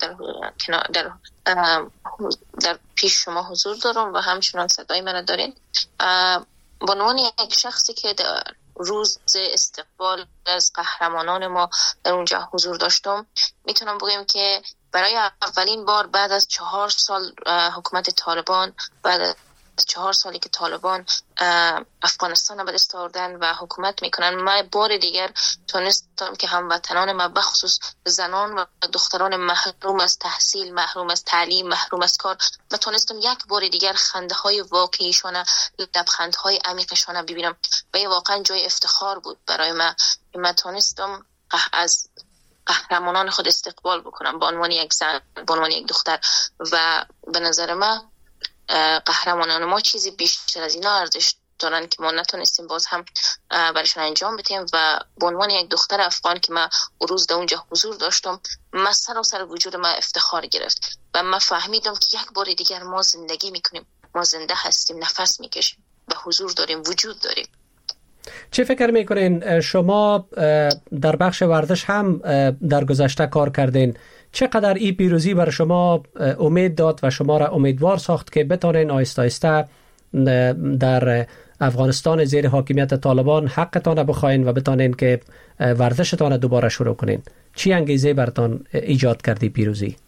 در پیش شما حضور دارم و همچنان صدای من دارین. به عنوان یک شخصی که در روز استقبال از قهرمانان ما در اونجا حضور داشتم، میتونم بگم که برای اولین بار بعد از 4 سال حکومت طالبان، بعد از 4 سالی که طالبان افغانستان به دست آوردن و حکومت میکنن، من بار دیگر تونستم که هموطنان ما بخصوص زنان و دختران محروم از تحصیل، محروم از تعلیم، محروم از کار، و تونستم یک بار دیگر خنده های واقعیشان، لبخندهای عمیقشان ببینم و این واقعا جای افتخار بود برای من تونستم از قهرمانان خود استقبال بکنم به عنوان یک زن، به عنوان یک دختر. و به نظر من قهرمانان ما چیزی بیشتر از اینا ارزش دارن که ما نتونستیم باز هم برایشون انجام بدیم. و به عنوان یک دختر افغان که من روز در اونجا حضور داشتم، من سراسر وجود من افتخار گرفت و من فهمیدم که یک بار دیگر ما زندگی میکنیم، ما زنده هستیم، نفس میکشیم و حضور داریم، وجود داریم. چه فکر میکنین؟ شما در بخش ورزش هم در گذشته کار کردین. چقدر این پیروزی بر شما امید داد و شما را امیدوار ساخت که بتانین آهسته آهسته در افغانستان زیر حاکمیت طالبان حقتان را بخواین و بتانین که ورزشتان را دوباره شروع کنین؟ چی انگیزه برتان ایجاد کردی پیروزی؟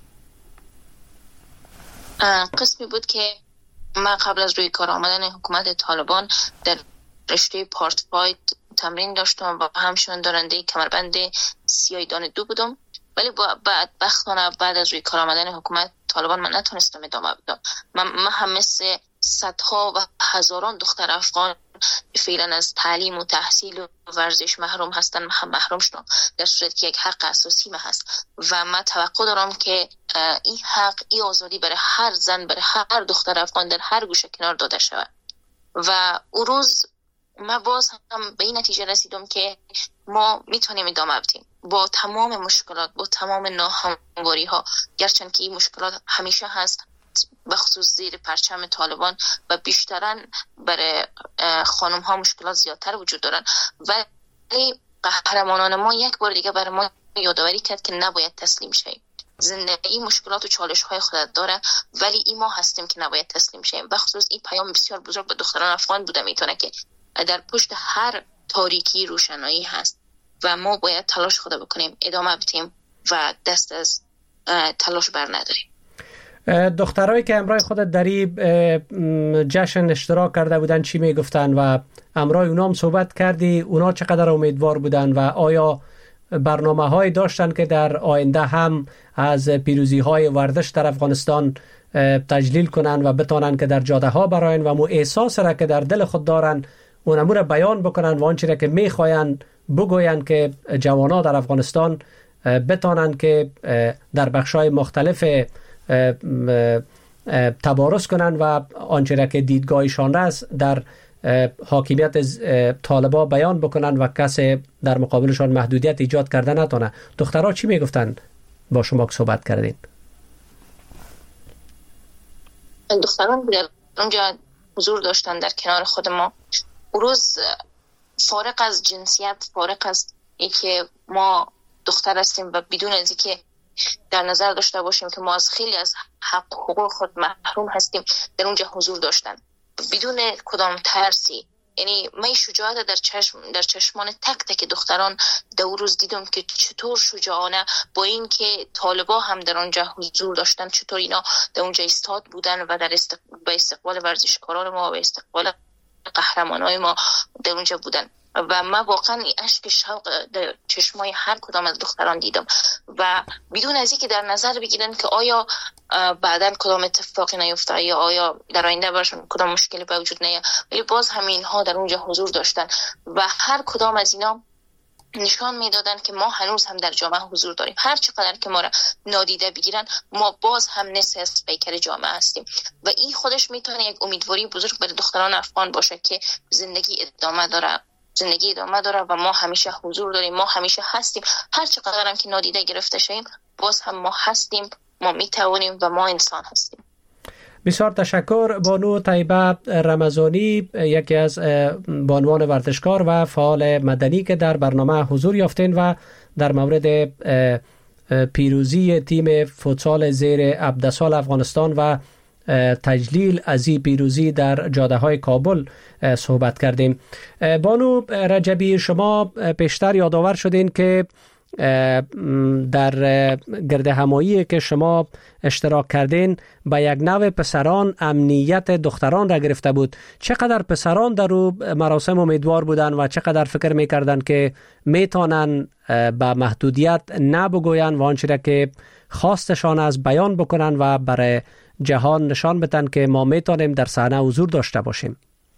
قسمی بود که من قبل از روی کار آمدن حکومت طالبان در رشته پارت فایت تمرین داشتم و همچنان دارنده کمربند سیاه دان 2 بودم، ولی بدبختانه بعد از روی کار آمدن حکومت طالبان من نتونستم ادامه بدم. من هم مثل صدها و هزاران دختر افغان فعلا از تعلیم و تحصیل و ورزش محروم هستن، هم محروم شدم، در صورتی که یک حق اساسی ما هست و من توقع دارم که این حق، این آزادی برای هر زن، برای هر دختر افغان در هر گوشه کنار داده شود. و اون روز من باز هم به این نتیجه رسیدم که ما میتونیم ادامه بدیم با تمام مشکلات، با تمام ناهمواری ها، گرچند که این مشکلات همیشه هست بخصوص زیر پرچم طالبان و بیشترن برای خانم ها مشکلات زیادتر وجود دارن، ولی قهرمانان ما یک بار دیگه برای ما یادآوری کرد که نباید تسلیم شیم. زندگی مشکلات و چالش های خودت داره، ولی این ما هستیم که نباید تسلیم شیم. بخصوص این پیام بسیار بزرگ به دختران افغان بوده میتونه که در پشت هر تاریکی روشنایی هست و ما باید تلاش خود بکنیم، ادامه بدیم و دست از تلاش بر نداریم. دخترایی که همراه خودت در این جشن اشتراک کرده بودن چی میگفتن و همراه اونا هم صحبت کردی؟ اونا چقدر امیدوار بودن و آیا برنامه های داشتن که در آینده هم از پیروزی های ورزش در افغانستان تجلیل کنن و بتانن که در جاده ها براین و مو احساس را که در دل خود دارن اونمو را بیان بکنن و آنچه را که میخواین بگوین که جوانا در افغانستان بتانن که در بخشای مختلف تبارز کنن و آنچه را که دیدگاهشان است در حاکمیت طالبا بیان بکنن و کسی در مقابلشان محدودیت ایجاد کرده نتونه. دخترها چی میگفتن با شما که صحبت کردین؟ دختران در اونجا حضور داشتن در کنار خود ما. اون روز فارغ از جنسیت، فارغ از اینکه ما دختر هستیم و بدون از اینکه در نظر داشته باشیم که ما از خیلی از حق حقوق خود محروم هستیم، در اونجا حضور داشتن بدون کدام ترسی یعنی من شجاعت در چشمان تک تک دختران دو روز دیدم که چطور شجاعانه با این که طالبا هم در اونجا حضور داشتن چطور اینا در اونجا ایستاد بودن و به استقبال ورزشکاران ما و استقبال قهرمانای ما در اونجا بودن و من واقعا اشک شوق در چشمای هر کدام از دختران دیدم و بدون از اینکه در نظر بگیرن که آیا بعداً کدام اتفاقی نیفته یا آیا در آینده برشون کدام مشکلی به وجود نیاد، ولی باز همین ها در اونجا حضور داشتن و هر کدام از اینا نشان میدادن که ما هنوز هم در جامعه حضور داریم. هر چقدر که ما را نادیده بگیرن ما باز هم نصف از پیکر جامعه هستیم و این خودش میتونه یک امیدواری بزرگ برای دختران افغان باشه که زندگی ادامه داره و ما همیشه حضور داریم، ما همیشه هستیم. هر چقدر هم که نادیده گرفته شیم باز هم ما هستیم، ما میتوانیم و ما انسان هستیم. بسیار تشکر. بانو طیبه رمضانی، یکی از بانوان ورزشکار و فعال مدنی که در برنامه حضور یافتین و در مورد پیروزی تیم فوتسال زیر 17 سال افغانستان و تجلیل از این پیروزی در جاده های کابل صحبت کردیم. بانو رجبی، شما پیشتر یادآور شدین که در گرد همایی که شما اشتراک کردین به یک نوع پسران امنیت دختران را گرفته بود. چقدر پسران در او مراسم امیدوار بودن و چقدر فکر میکردن که میتونن به محدودیت نبگوین و آنچه را که خواستشان از بیان بکنن و برای جهان نشان بدن که ما میتونیم در صحنه حضور داشته باشیم؟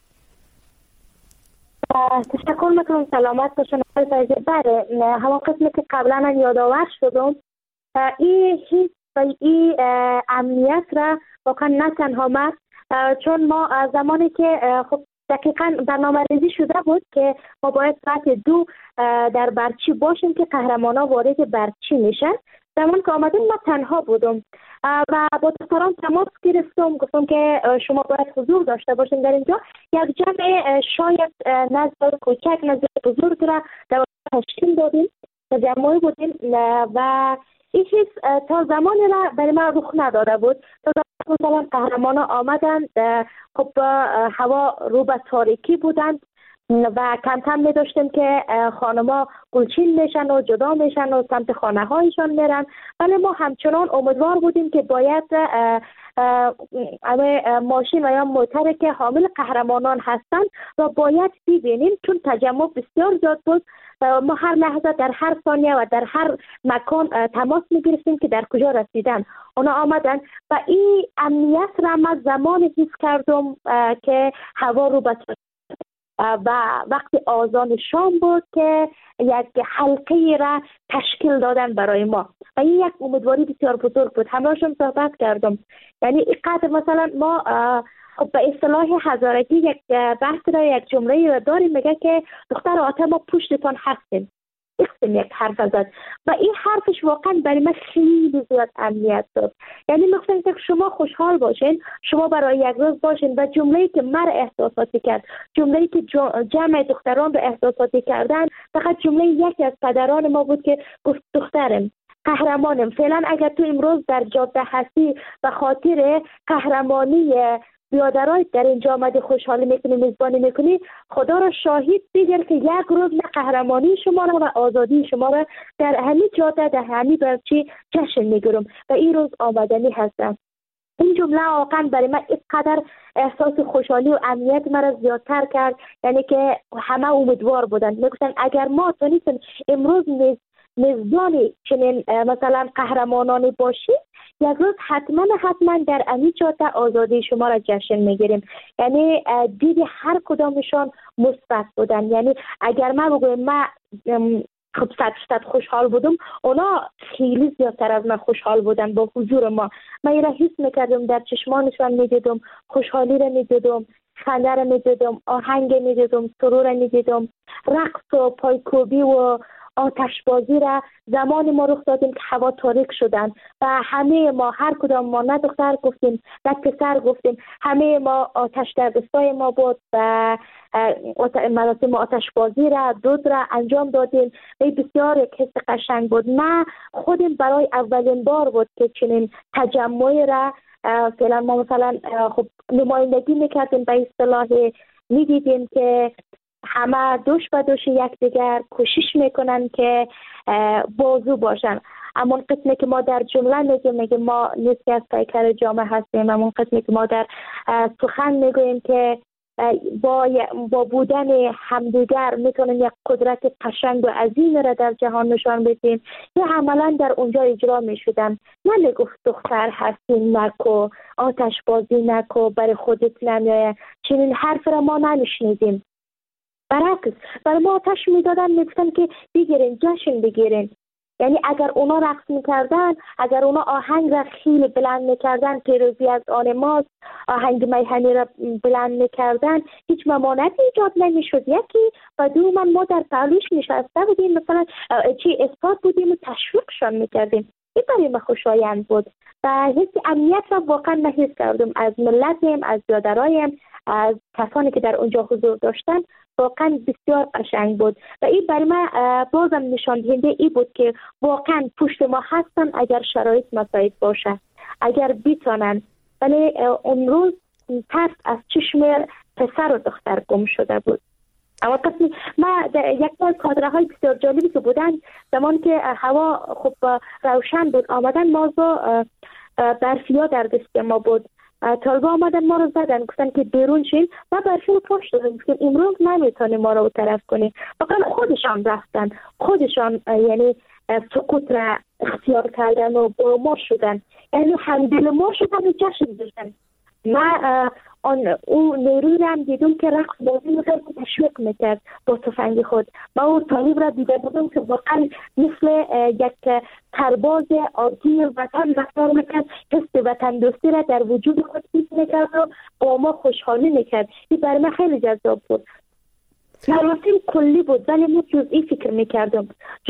تشکر میکنم. سلامت باشن. بله، همون قسمی که قبلا یادآور شدم، این حس و این امنیت را واقعا نه تنها من، چون ما زمانی که خب دقیقا برنامه ریزی شده بود که ما باید ساعت 2 در برچی باشیم که قهرمانا وارد برچی میشن. زمان که آمدیم ما تنها بودم و با دختران تماس گرفتم، گفتم که شما باید حضور داشته باشیم در اینجا. یک جمع شاید نزد کوچک نزد بزرگ را در تشکیل دادیم، جمعی بودیم و این چیز تا زمانی را برای من رخ نداده بود. تا مثلا قهرمان ها آمدن، خب هوا رو به تاریکی بودند و کم کم می داشتیم که خانما گلچین میشن و جدا میشن و سمت خانه هایشان میرن، ولی ما همچنان امیدوار بودیم که باید ماشین و یا موتر که حامل قهرمانان هستن و باید ببینیم، چون تجمع بسیار زیاد بود. ما هر لحظه در هر ثانیه و در هر مکان تماس میگرفتیم که در کجا رسیدن. اونا آمدن و این امنیت را من زمان حس کردم که هوا رو به و وقتی آذان شام بود که یک حلقه را تشکیل دادن برای ما و این یک امیدواری بسیار بزرگ بود. همراهشون صحبت کردم، یعنی اینقدر مثلا ما به اصطلاح هزارگی یک بحث را، یک جمله را داریم، میگه که دختر آتا ما پشتتان هستیم. یک حرف زد و این حرفش واقعا برای من خیلی زیاد امنیت داد. یعنی میخواستم که شما خوشحال باشین، شما برای یک روز باشین و جمله‌ای که مرا احساساتی کرد، جمله‌ای که جمع دختران رو احساساتی کردن، فقط جمله یکی از پدران ما بود که گفت دخترم قهرمانم. فعلا اگر تو امروز در جاده هستی و خاطر قهرمانی بیادرای در اینجا آمده خوشحالی میکنی، میزبانی میکنی، خدا را شاهد بگیر که یک روز نه قهرمانی شما را و آزادی شما را در همین جاده، در همین برچی جشن میگیرم و این روز آمدنی هستم. این جمله واقعا برای من اینقدر احساس خوشحالی و امنیت مرا زیادتر کرد، یعنی که همه امیدوار بودن، میگفتن اگر ما تونستیم امروز میزبانی چنین مثلا قهرمانانی باشیم، یک روز حتما در امی جاده آزادی شما را جشن میگیریم. یعنی دید هر کدامشان مثبت بودن. یعنی اگر من بگویم من خب 100% خوشحال بودم، اونا خیلی زیادتر از من خوشحال بودن با حضور ما. من این را حس میکردم، در چشمانشان میدیدم، خوشحالی را میدیدم، خنده را میدیدم، آهنگ میدیدم، سرور را میدیدم، رقص و پایکوبی و آتشبازی را زمان ما رخ دادیم که هوا تاریک شدن و همه ما، هر کدام ما، نه دختر گفتیم نه پسر گفتیم، همه ما آتش در دستای ما بود و مراسم آتشبازی را، دود را انجام دادیم. بسیار یک حس قشنگ بود. من خودم برای اولین بار بود که چنین تجمعی را فعلا ما مثلا خب نمایندگی میکردیم به اصطلاح میدیدیم که همه دوش به دوش یکدیگر کوشش میکنن که بازو باشن. همون قسمی که ما در جمله میگیم ما نصفی از پیکر جامعه هستیم، همون قسمی که ما در سخن میگوییم که با بودن همدیگر میتونیم یک قدرت قشنگ و عظیم را در جهان نشان بدیم، یه عملا در اونجا اجرا میشدن. نه میگفت دختر هستی نکو، آتش بازی نکو، برای خودت نمیایه، چنین حرف را ما نمیشنیدیم. برعکس برای ما آتش میدادن، میگفتن که بگیرین، جشن بگیرین. یعنی اگر اونا رقص میکردن، اگر اونا آهنگ را خیلی بلند میکردن، پیروزی از آن ماست، آهنگ میهنی را بلند میکردن، هیچ ممانعتی ایجاد نمیشد. یکی و دوما ما در پهلوش نشسته بودیم، مثلا استاد بودیم و تشویقشان میکردیم. این برای ما خوشایند بود و حس امنیت را واقعا نحس کردم از ملتیم، از برادرایم، از کسانی که در اونجا حضور داشتن. واقعا بسیار قشنگ بود و این برای من بازم نشان دهنده ای بود که واقعا پشت ما هستن اگر شرایط مساعد باشه، اگر بیتونن. ولی اون روز ترس از چشم پسر و دختر گم شده بود. اما قسمی ما یک بار کادرهای بسیار جالبی که بودن، زمان که هوا خوب روشن بود آمدن، موضوع برفیا در دست ما بود. طالبا آمدن ما رو زدن، گفتن که بیرون شین و برفی رو پشت دادن که امروز نمیتونی ما رو طرف کنی. فقط خودشان رفتن، خودشان یعنی سکوت را اختیار کردن و با ما شدن، یعنی همدل ما شدن و جشن داشتن. ما او نیروی را هم دیدم که رقص بازی میکرد و تشویق میکرد با تفنگ خود. ما او طالب را دیده بودم که واقعا مثل یک سرباز عادی وطن رفتار میکرد، حس وطن دوستی را در وجود خود حس میکرد و با ما خوشحالی میکرد. این برای من خیلی جذاب بود. مراسم کلی بود ولی من جزئی فکر میکردم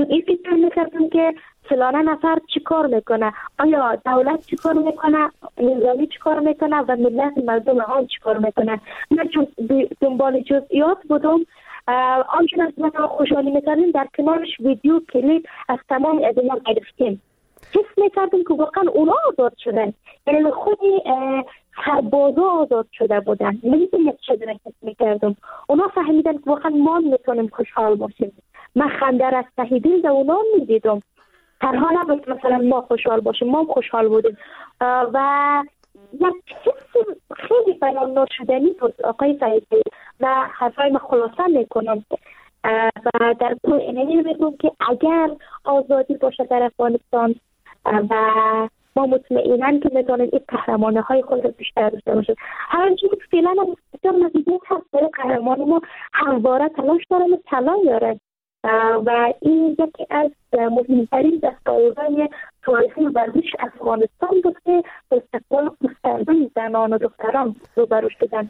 که فلانه نفر چی کار میکنه، آیا دولت چی کار میکنه، نظامی چی کار میکنه و ملت مردم آن چی کار میکنه. من چون دنبال جزئیات بودم، آنچنان که ما خوشحالی میکردیم در کنارش ویدیو کلیپ از تمام ادیان گرفتیم. حس میکردیم که واقعا اونا آزاد شدن، یعنی خودی سربازا آزاد شده بودن. نمیدونم چه حس میکردم. اونا فهمیدن که واقعا ما میتونیم خوشحال باشیم. من خنده را از ته دل در اونا میدیدم. تنها نبود مثلا ما خوشحال باشیم، ما خوشحال بودیم و یک حس خیلی بیان نشدنی بود. آقای فیضی و حرفای ما خلاصه میکنم و در کل اینه میگم که اگر آزادی باشه در افغانستان و ما مطمئنن که میتونیم این قهرمانه های خود رو بیشتر داشته باشیم. هر چیزی که فعلا هم بسیار نزدیک هست برای قهرمان ما همواره تلاش دارن و تلاش دارن و این یکی از مهمترین دستاوردهای تاریخی ورزش افغانستان بود که به استقبال گسترده زنان و دختران روبرو شدن.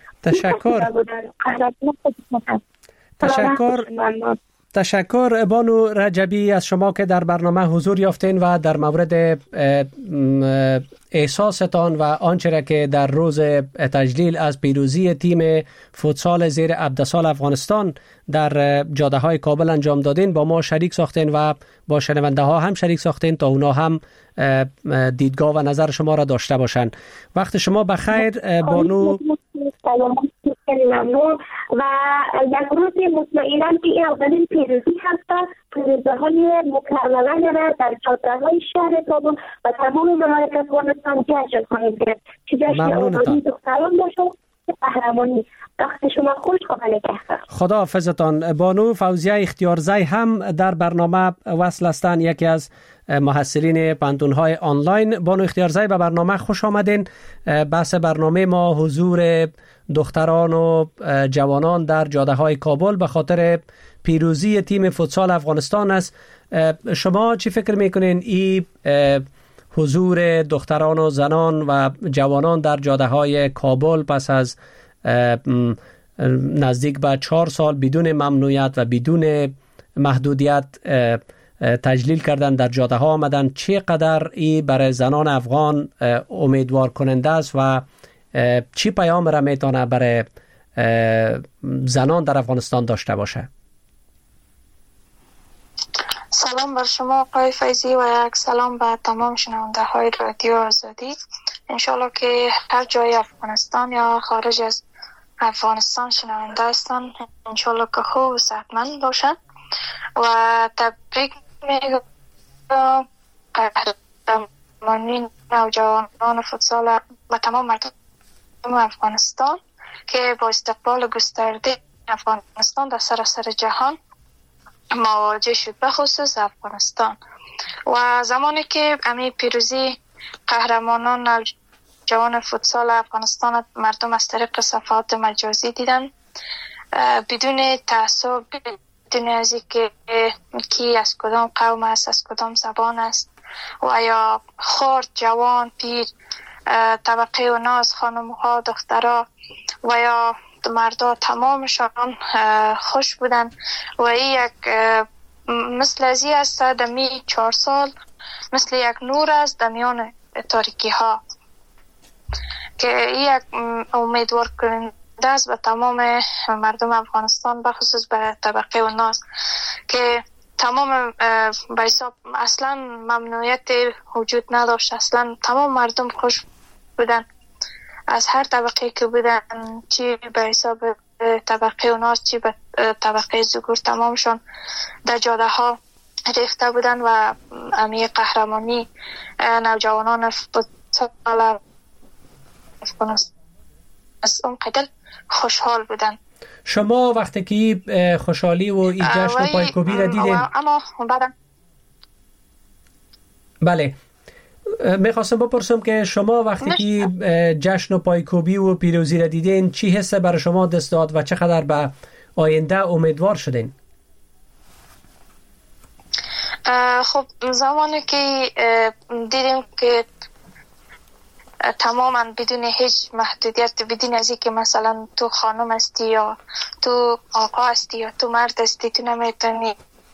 تشکر بانو رجبی از شما که در برنامه حضور یافتین و در مورد احساستان و آنچه را که در روز تجلیل از پیروزی تیم فوتسال زیر عبدالسال افغانستان در جاده های کابل انجام دادین با ما شریک ساختین و با شنونده ها هم شریک ساختین تا اونا هم دیدگاه و نظر شما را داشته باشن. وقت شما بخیر بانو. و یک روزی مطمئناً که این اولین پیروزی هست، پیروزی های مکررانه را در جاده‌های شهر کابل و تمام ممالک افغانستان جشن خواهیم کرد. چه جشن آزادی دختران باشه قهرمانی. وقت شما خوش نگهدار. خدا حافظتان. بانو فوزیه اختیارزی هم در برنامه وصل هستند، یکی از محصلین پانتون‌های آنلاین. بانو اختیارزی به برنامه خوش آمدین. بحث برنامه ما حضور دختران و جوانان در جاده‌های کابل به خاطر پیروزی تیم فوتسال افغانستان است. شما چی فکر میکنین این حضور دختران و زنان و جوانان در جاده‌های کابل پس از نزدیک به 4 سال بدون ممنوعیت و بدون محدودیت تجلیل کردن در جاده ها آمدن، چقدر این برای زنان افغان امیدوار کننده است و چی پیام را میتونه برای زنان در افغانستان داشته باشه؟ سلام بر شما آقای فیضی و یک سلام به تمام شنونده های رادیو آزادی. انشالله که هر جای افغانستان یا خارج از افغانستان شنونده هستن، انشالله که خوب و صحتمند باشن و تبریک میگم قهرمانی نوجوانان فوتسال و تمام مردم افغانستان که با استقبال گسترده افغانستان در سراسر جهان مواجه شد، به خصوص افغانستان. و زمانی که امی پیروزی قهرمانان نوجوان فوتسال افغانستان مردم از طریق صفحات مجازی دیدن، بدون تعصب، بدون از اینکه کی از کدام قوم است، از کدام زبان است و یا خرد، جوان، پیر، طبقه و ناز، خانم ها، دخترها و یا مردا، تمامشان خوش بودن. و این یک مثل ازی است دمی 4 سال مثل یک نور است در میان تاریکی ها که این یک امیدوار کننده است به تمام مردم افغانستان، بخصوص به طبقه و ناز که تمام به حساب اصلا ممنوعیت وجود نداشت، اصلا تمام مردم خوش بودن از هر طبقه که بودن، چی به حساب طبقه و ناز چی به طبقه زگور، تمامشون در جاده ها ریخته بودن و امی قهرمانی نوجوانان فوتسال از اون قدر خوشحال بودن. شما وقتی که خوشحالی و این جشن و پایکوبی را دیدین، اما بعدم بله میخواستم بپرسم که شما وقتی که جشن و پایکوبی و پیروزی را دیدین چی حس برای شما دست داد و چقدر به آینده امیدوار شدین؟ خب زمانی که دیدیم که تماما بدون هیچ محدودیت، بدون از اینکه مثلا تو خانم هستی یا تو آقا هستی یا تو مرد هستی، تو نمیتونی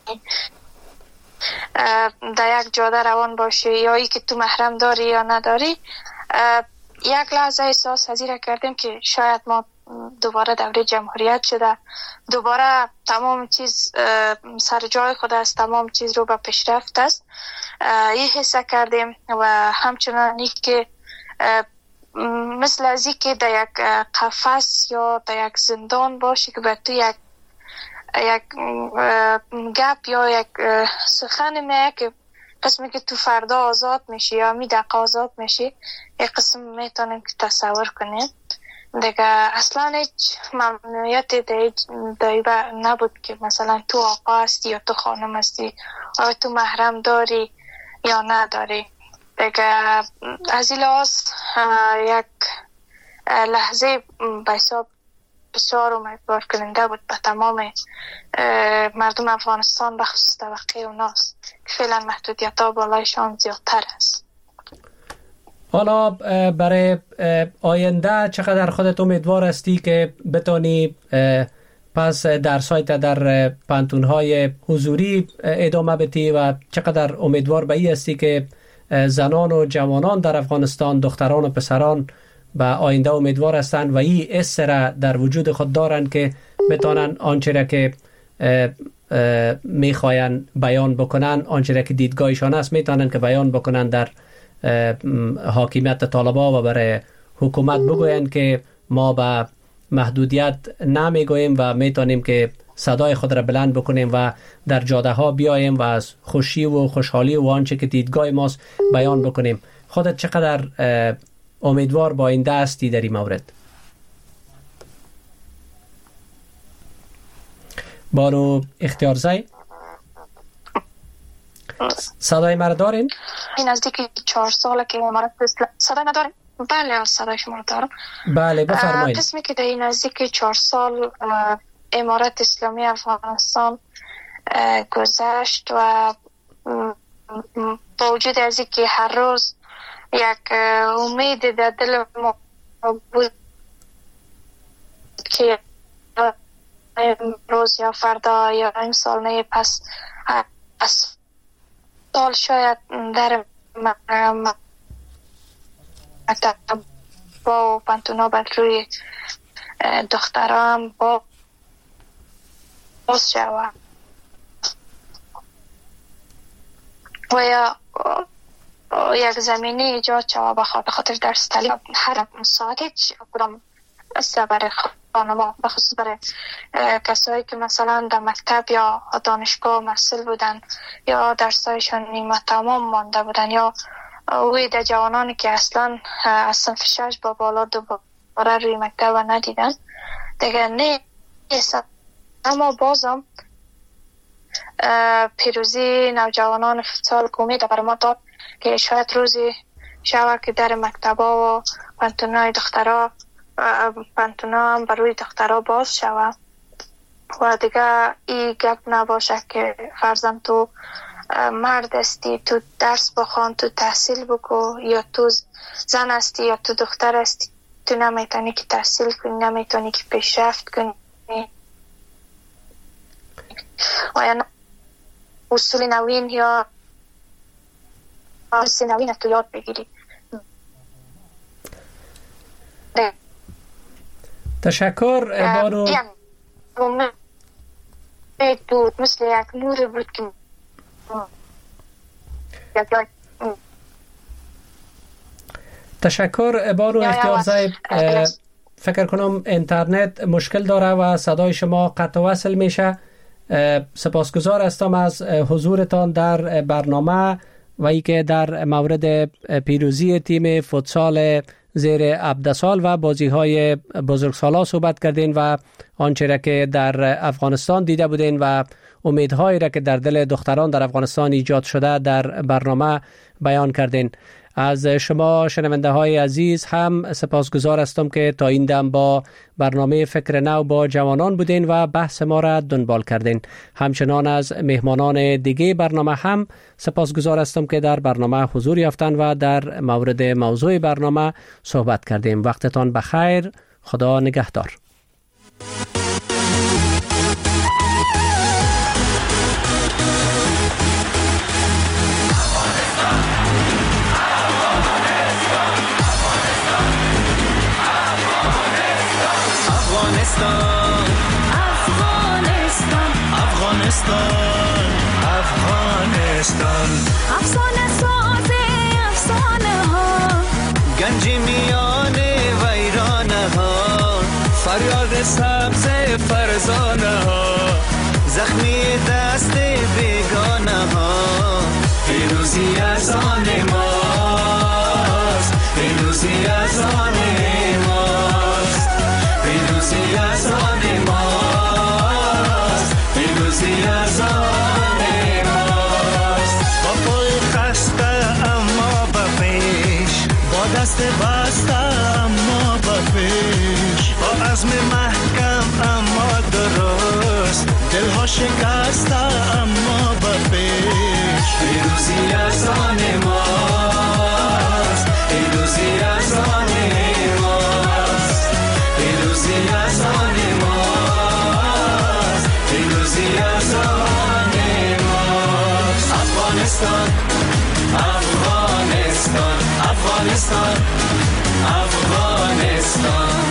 در یک جاده روان باشی یا ای که تو محرم داری یا نداری، یک لحظه احساس حضیر کردیم که شاید ما دوباره دوره جمهوریت شده، دوباره تمام چیز سر جای خود است، تمام چیز رو به پیشرفت است. این حس کردیم و همچنان که مثل از این که در یک قفس یا در یک زندان باشی که به تو یک گپ یا یک سخن میه که قسمی که تو فردا آزاد میشی یا می دقیقه آزاد میشی، یک قسم میتونیم که تصور کنیم دیگه اصلا هیچ ممنوعیت دایبه نبود که مثلا تو آقا هستی یا تو خانم هستی یا تو محرم داری یا نداری دیگه. از این لحاظ یک لحظه به حساب بسیار امیدوار کننده بود به تمام مردم افغانستان، بخصوص طبقه و ناس که فعلا محدودیت ها بالایشان زیادتر است. حالا برای آینده چقدر خودت امیدوار هستی که بتانی پس درسایت در پانتون‌های حضوری ادامه بدی و چقدر امیدوار به این هستی که زنان و جوانان در افغانستان، دختران و پسران به آینده امیدوار هستند و این حس را در وجود خود دارند که بتانن آنچه را که میخواین بیان بکنن، آنچه را که دیدگاهشان است میتونن که بیان بکنن در حاکمیت طالبان و برای حکومت بگوین که ما به محدودیت نمیگوییم و میتونیم که صدای خود را بلند بکنیم و در جاده ها بیاییم و از خوشی و خوشحالی و آنچه که دیدگاه ماست بیان بکنیم. خودت چقدر امیدوار با آینده هستی در این مورد؟ بانو اختیارزی صدای مرا دارین؟ این نزدیک 4 ساله که امارت اسلامی صدای ندارین؟ بله صدای شما رو دارم. بله بفرمایید. قسمی که در این نزدیک 4 سال امارت اسلامی افغانستان گذشت و با وجود از اینکه هر روز یک امید در دل ما بود که امروز یا فردا یا این سال نه پس از سال شاید در با پانتونا بر روی دختران با باز شود و یا یک زمینی ایجاد شود به خاطر درس تعلیم هر ساعت هیچ کدام سبر راهنما، بخصوص برای کسایی که مثلا در مکتب یا دانشگاه محصل بودن یا درسایشان نیمه تمام مانده بودن، یا اوی در جوانانی که اصلا از صنف 6 با بالا دوباره روی مکتب ندیدن دیگر نیست. اما بازم پیروزی نوجوانان فوتسال امید برای ما داد که شاید روزی شود که در مکتبا و پانتونای دخترها پانتونا هم بروی دخترها باز شود و دیگه این گپ نباشه که فرضاً تو مرد هستی تو درس بخوان، تو تحصیل بکو، یا تو زن هستی یا تو دختر هستی تو نمیتونی که تحصیل کنی، نمیتونی که پیشرفت کنی و یا اصول نوین یا اصول نوین تو یاد بگیری. تشکر. بارو بود مثل یک نور بود که تشکر. بارو اختیار زایب، فکر کنم اینترنت مشکل داره و صدای شما قطع وصل میشه. سپاسگزار هستم از حضورتان در برنامه و ای که در مورد پیروزی تیم فوتسال زیر 17 سال و بازی‌های بزرگسالا صحبت کردین و آنچه را که در افغانستان دیده بودین و امیدهایی را که در دل دختران در افغانستان ایجاد شده در برنامه بیان کردین. از شما شنونده های عزیز هم سپاسگزار هستم که تا این دم با برنامه فکر نو با جوانان بودین و بحث ما را دنبال کردین. همچنان از مهمانان دیگه برنامه هم سپاسگزار هستم که در برنامه حضور یافتن و در مورد موضوع برنامه صحبت کردیم. وقتتان بخیر. خدا نگهدار. افغانستان افسانه ساز افسانه ها، گنج میان ویرانه ها، فریاد سبز فرزانه ها، زخمی دست بیگانه ها. پیروزی از آن ماست، پیروزی از آن ماست، پیروزی از آن ماست، پیروزی از آن دست بسته اما با پیش، با عزم محکم اما درست، دلها شکسته اما با پیش. پیروزی از آن ماست، پیروزی از آن ماست، پیروزی از آن ماست، پیروزی از آن ماست. افغانستان افغانستان افغانستان افغانستان.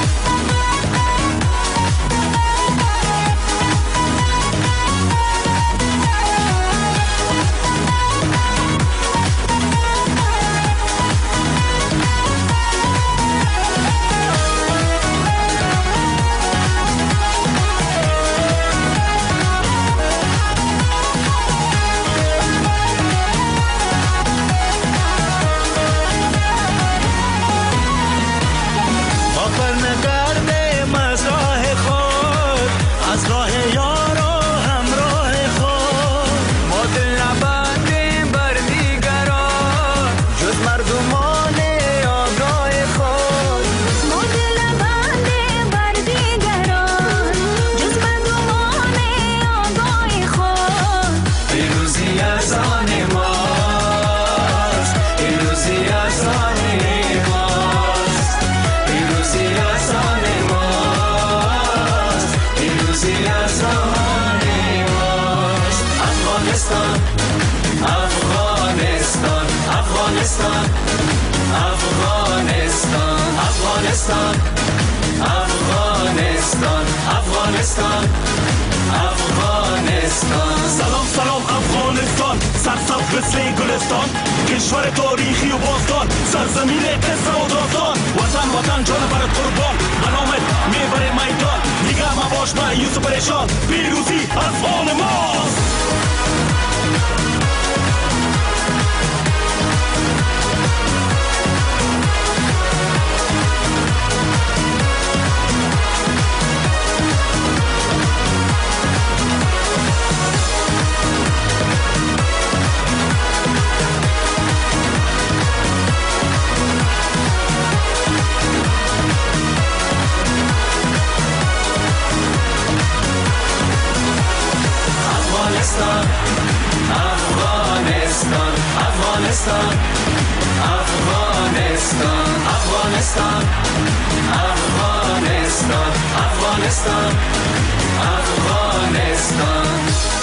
افغانستان افغانستان افغانستان. سلام سلام افغانستان، سرسبز مثل گلستان، کشور تاریخی و باستان، سرزمین قصه و داستان. وطن وطن جان برات قربان، علامت میبره میدان، دیگه مباش مایوس و پریشان، پیروزی از آن ماست. Afghanistan, Afghanistan, Afghanistan, Afghanistan, Afghanistan, Afghanistan, Afghanistan.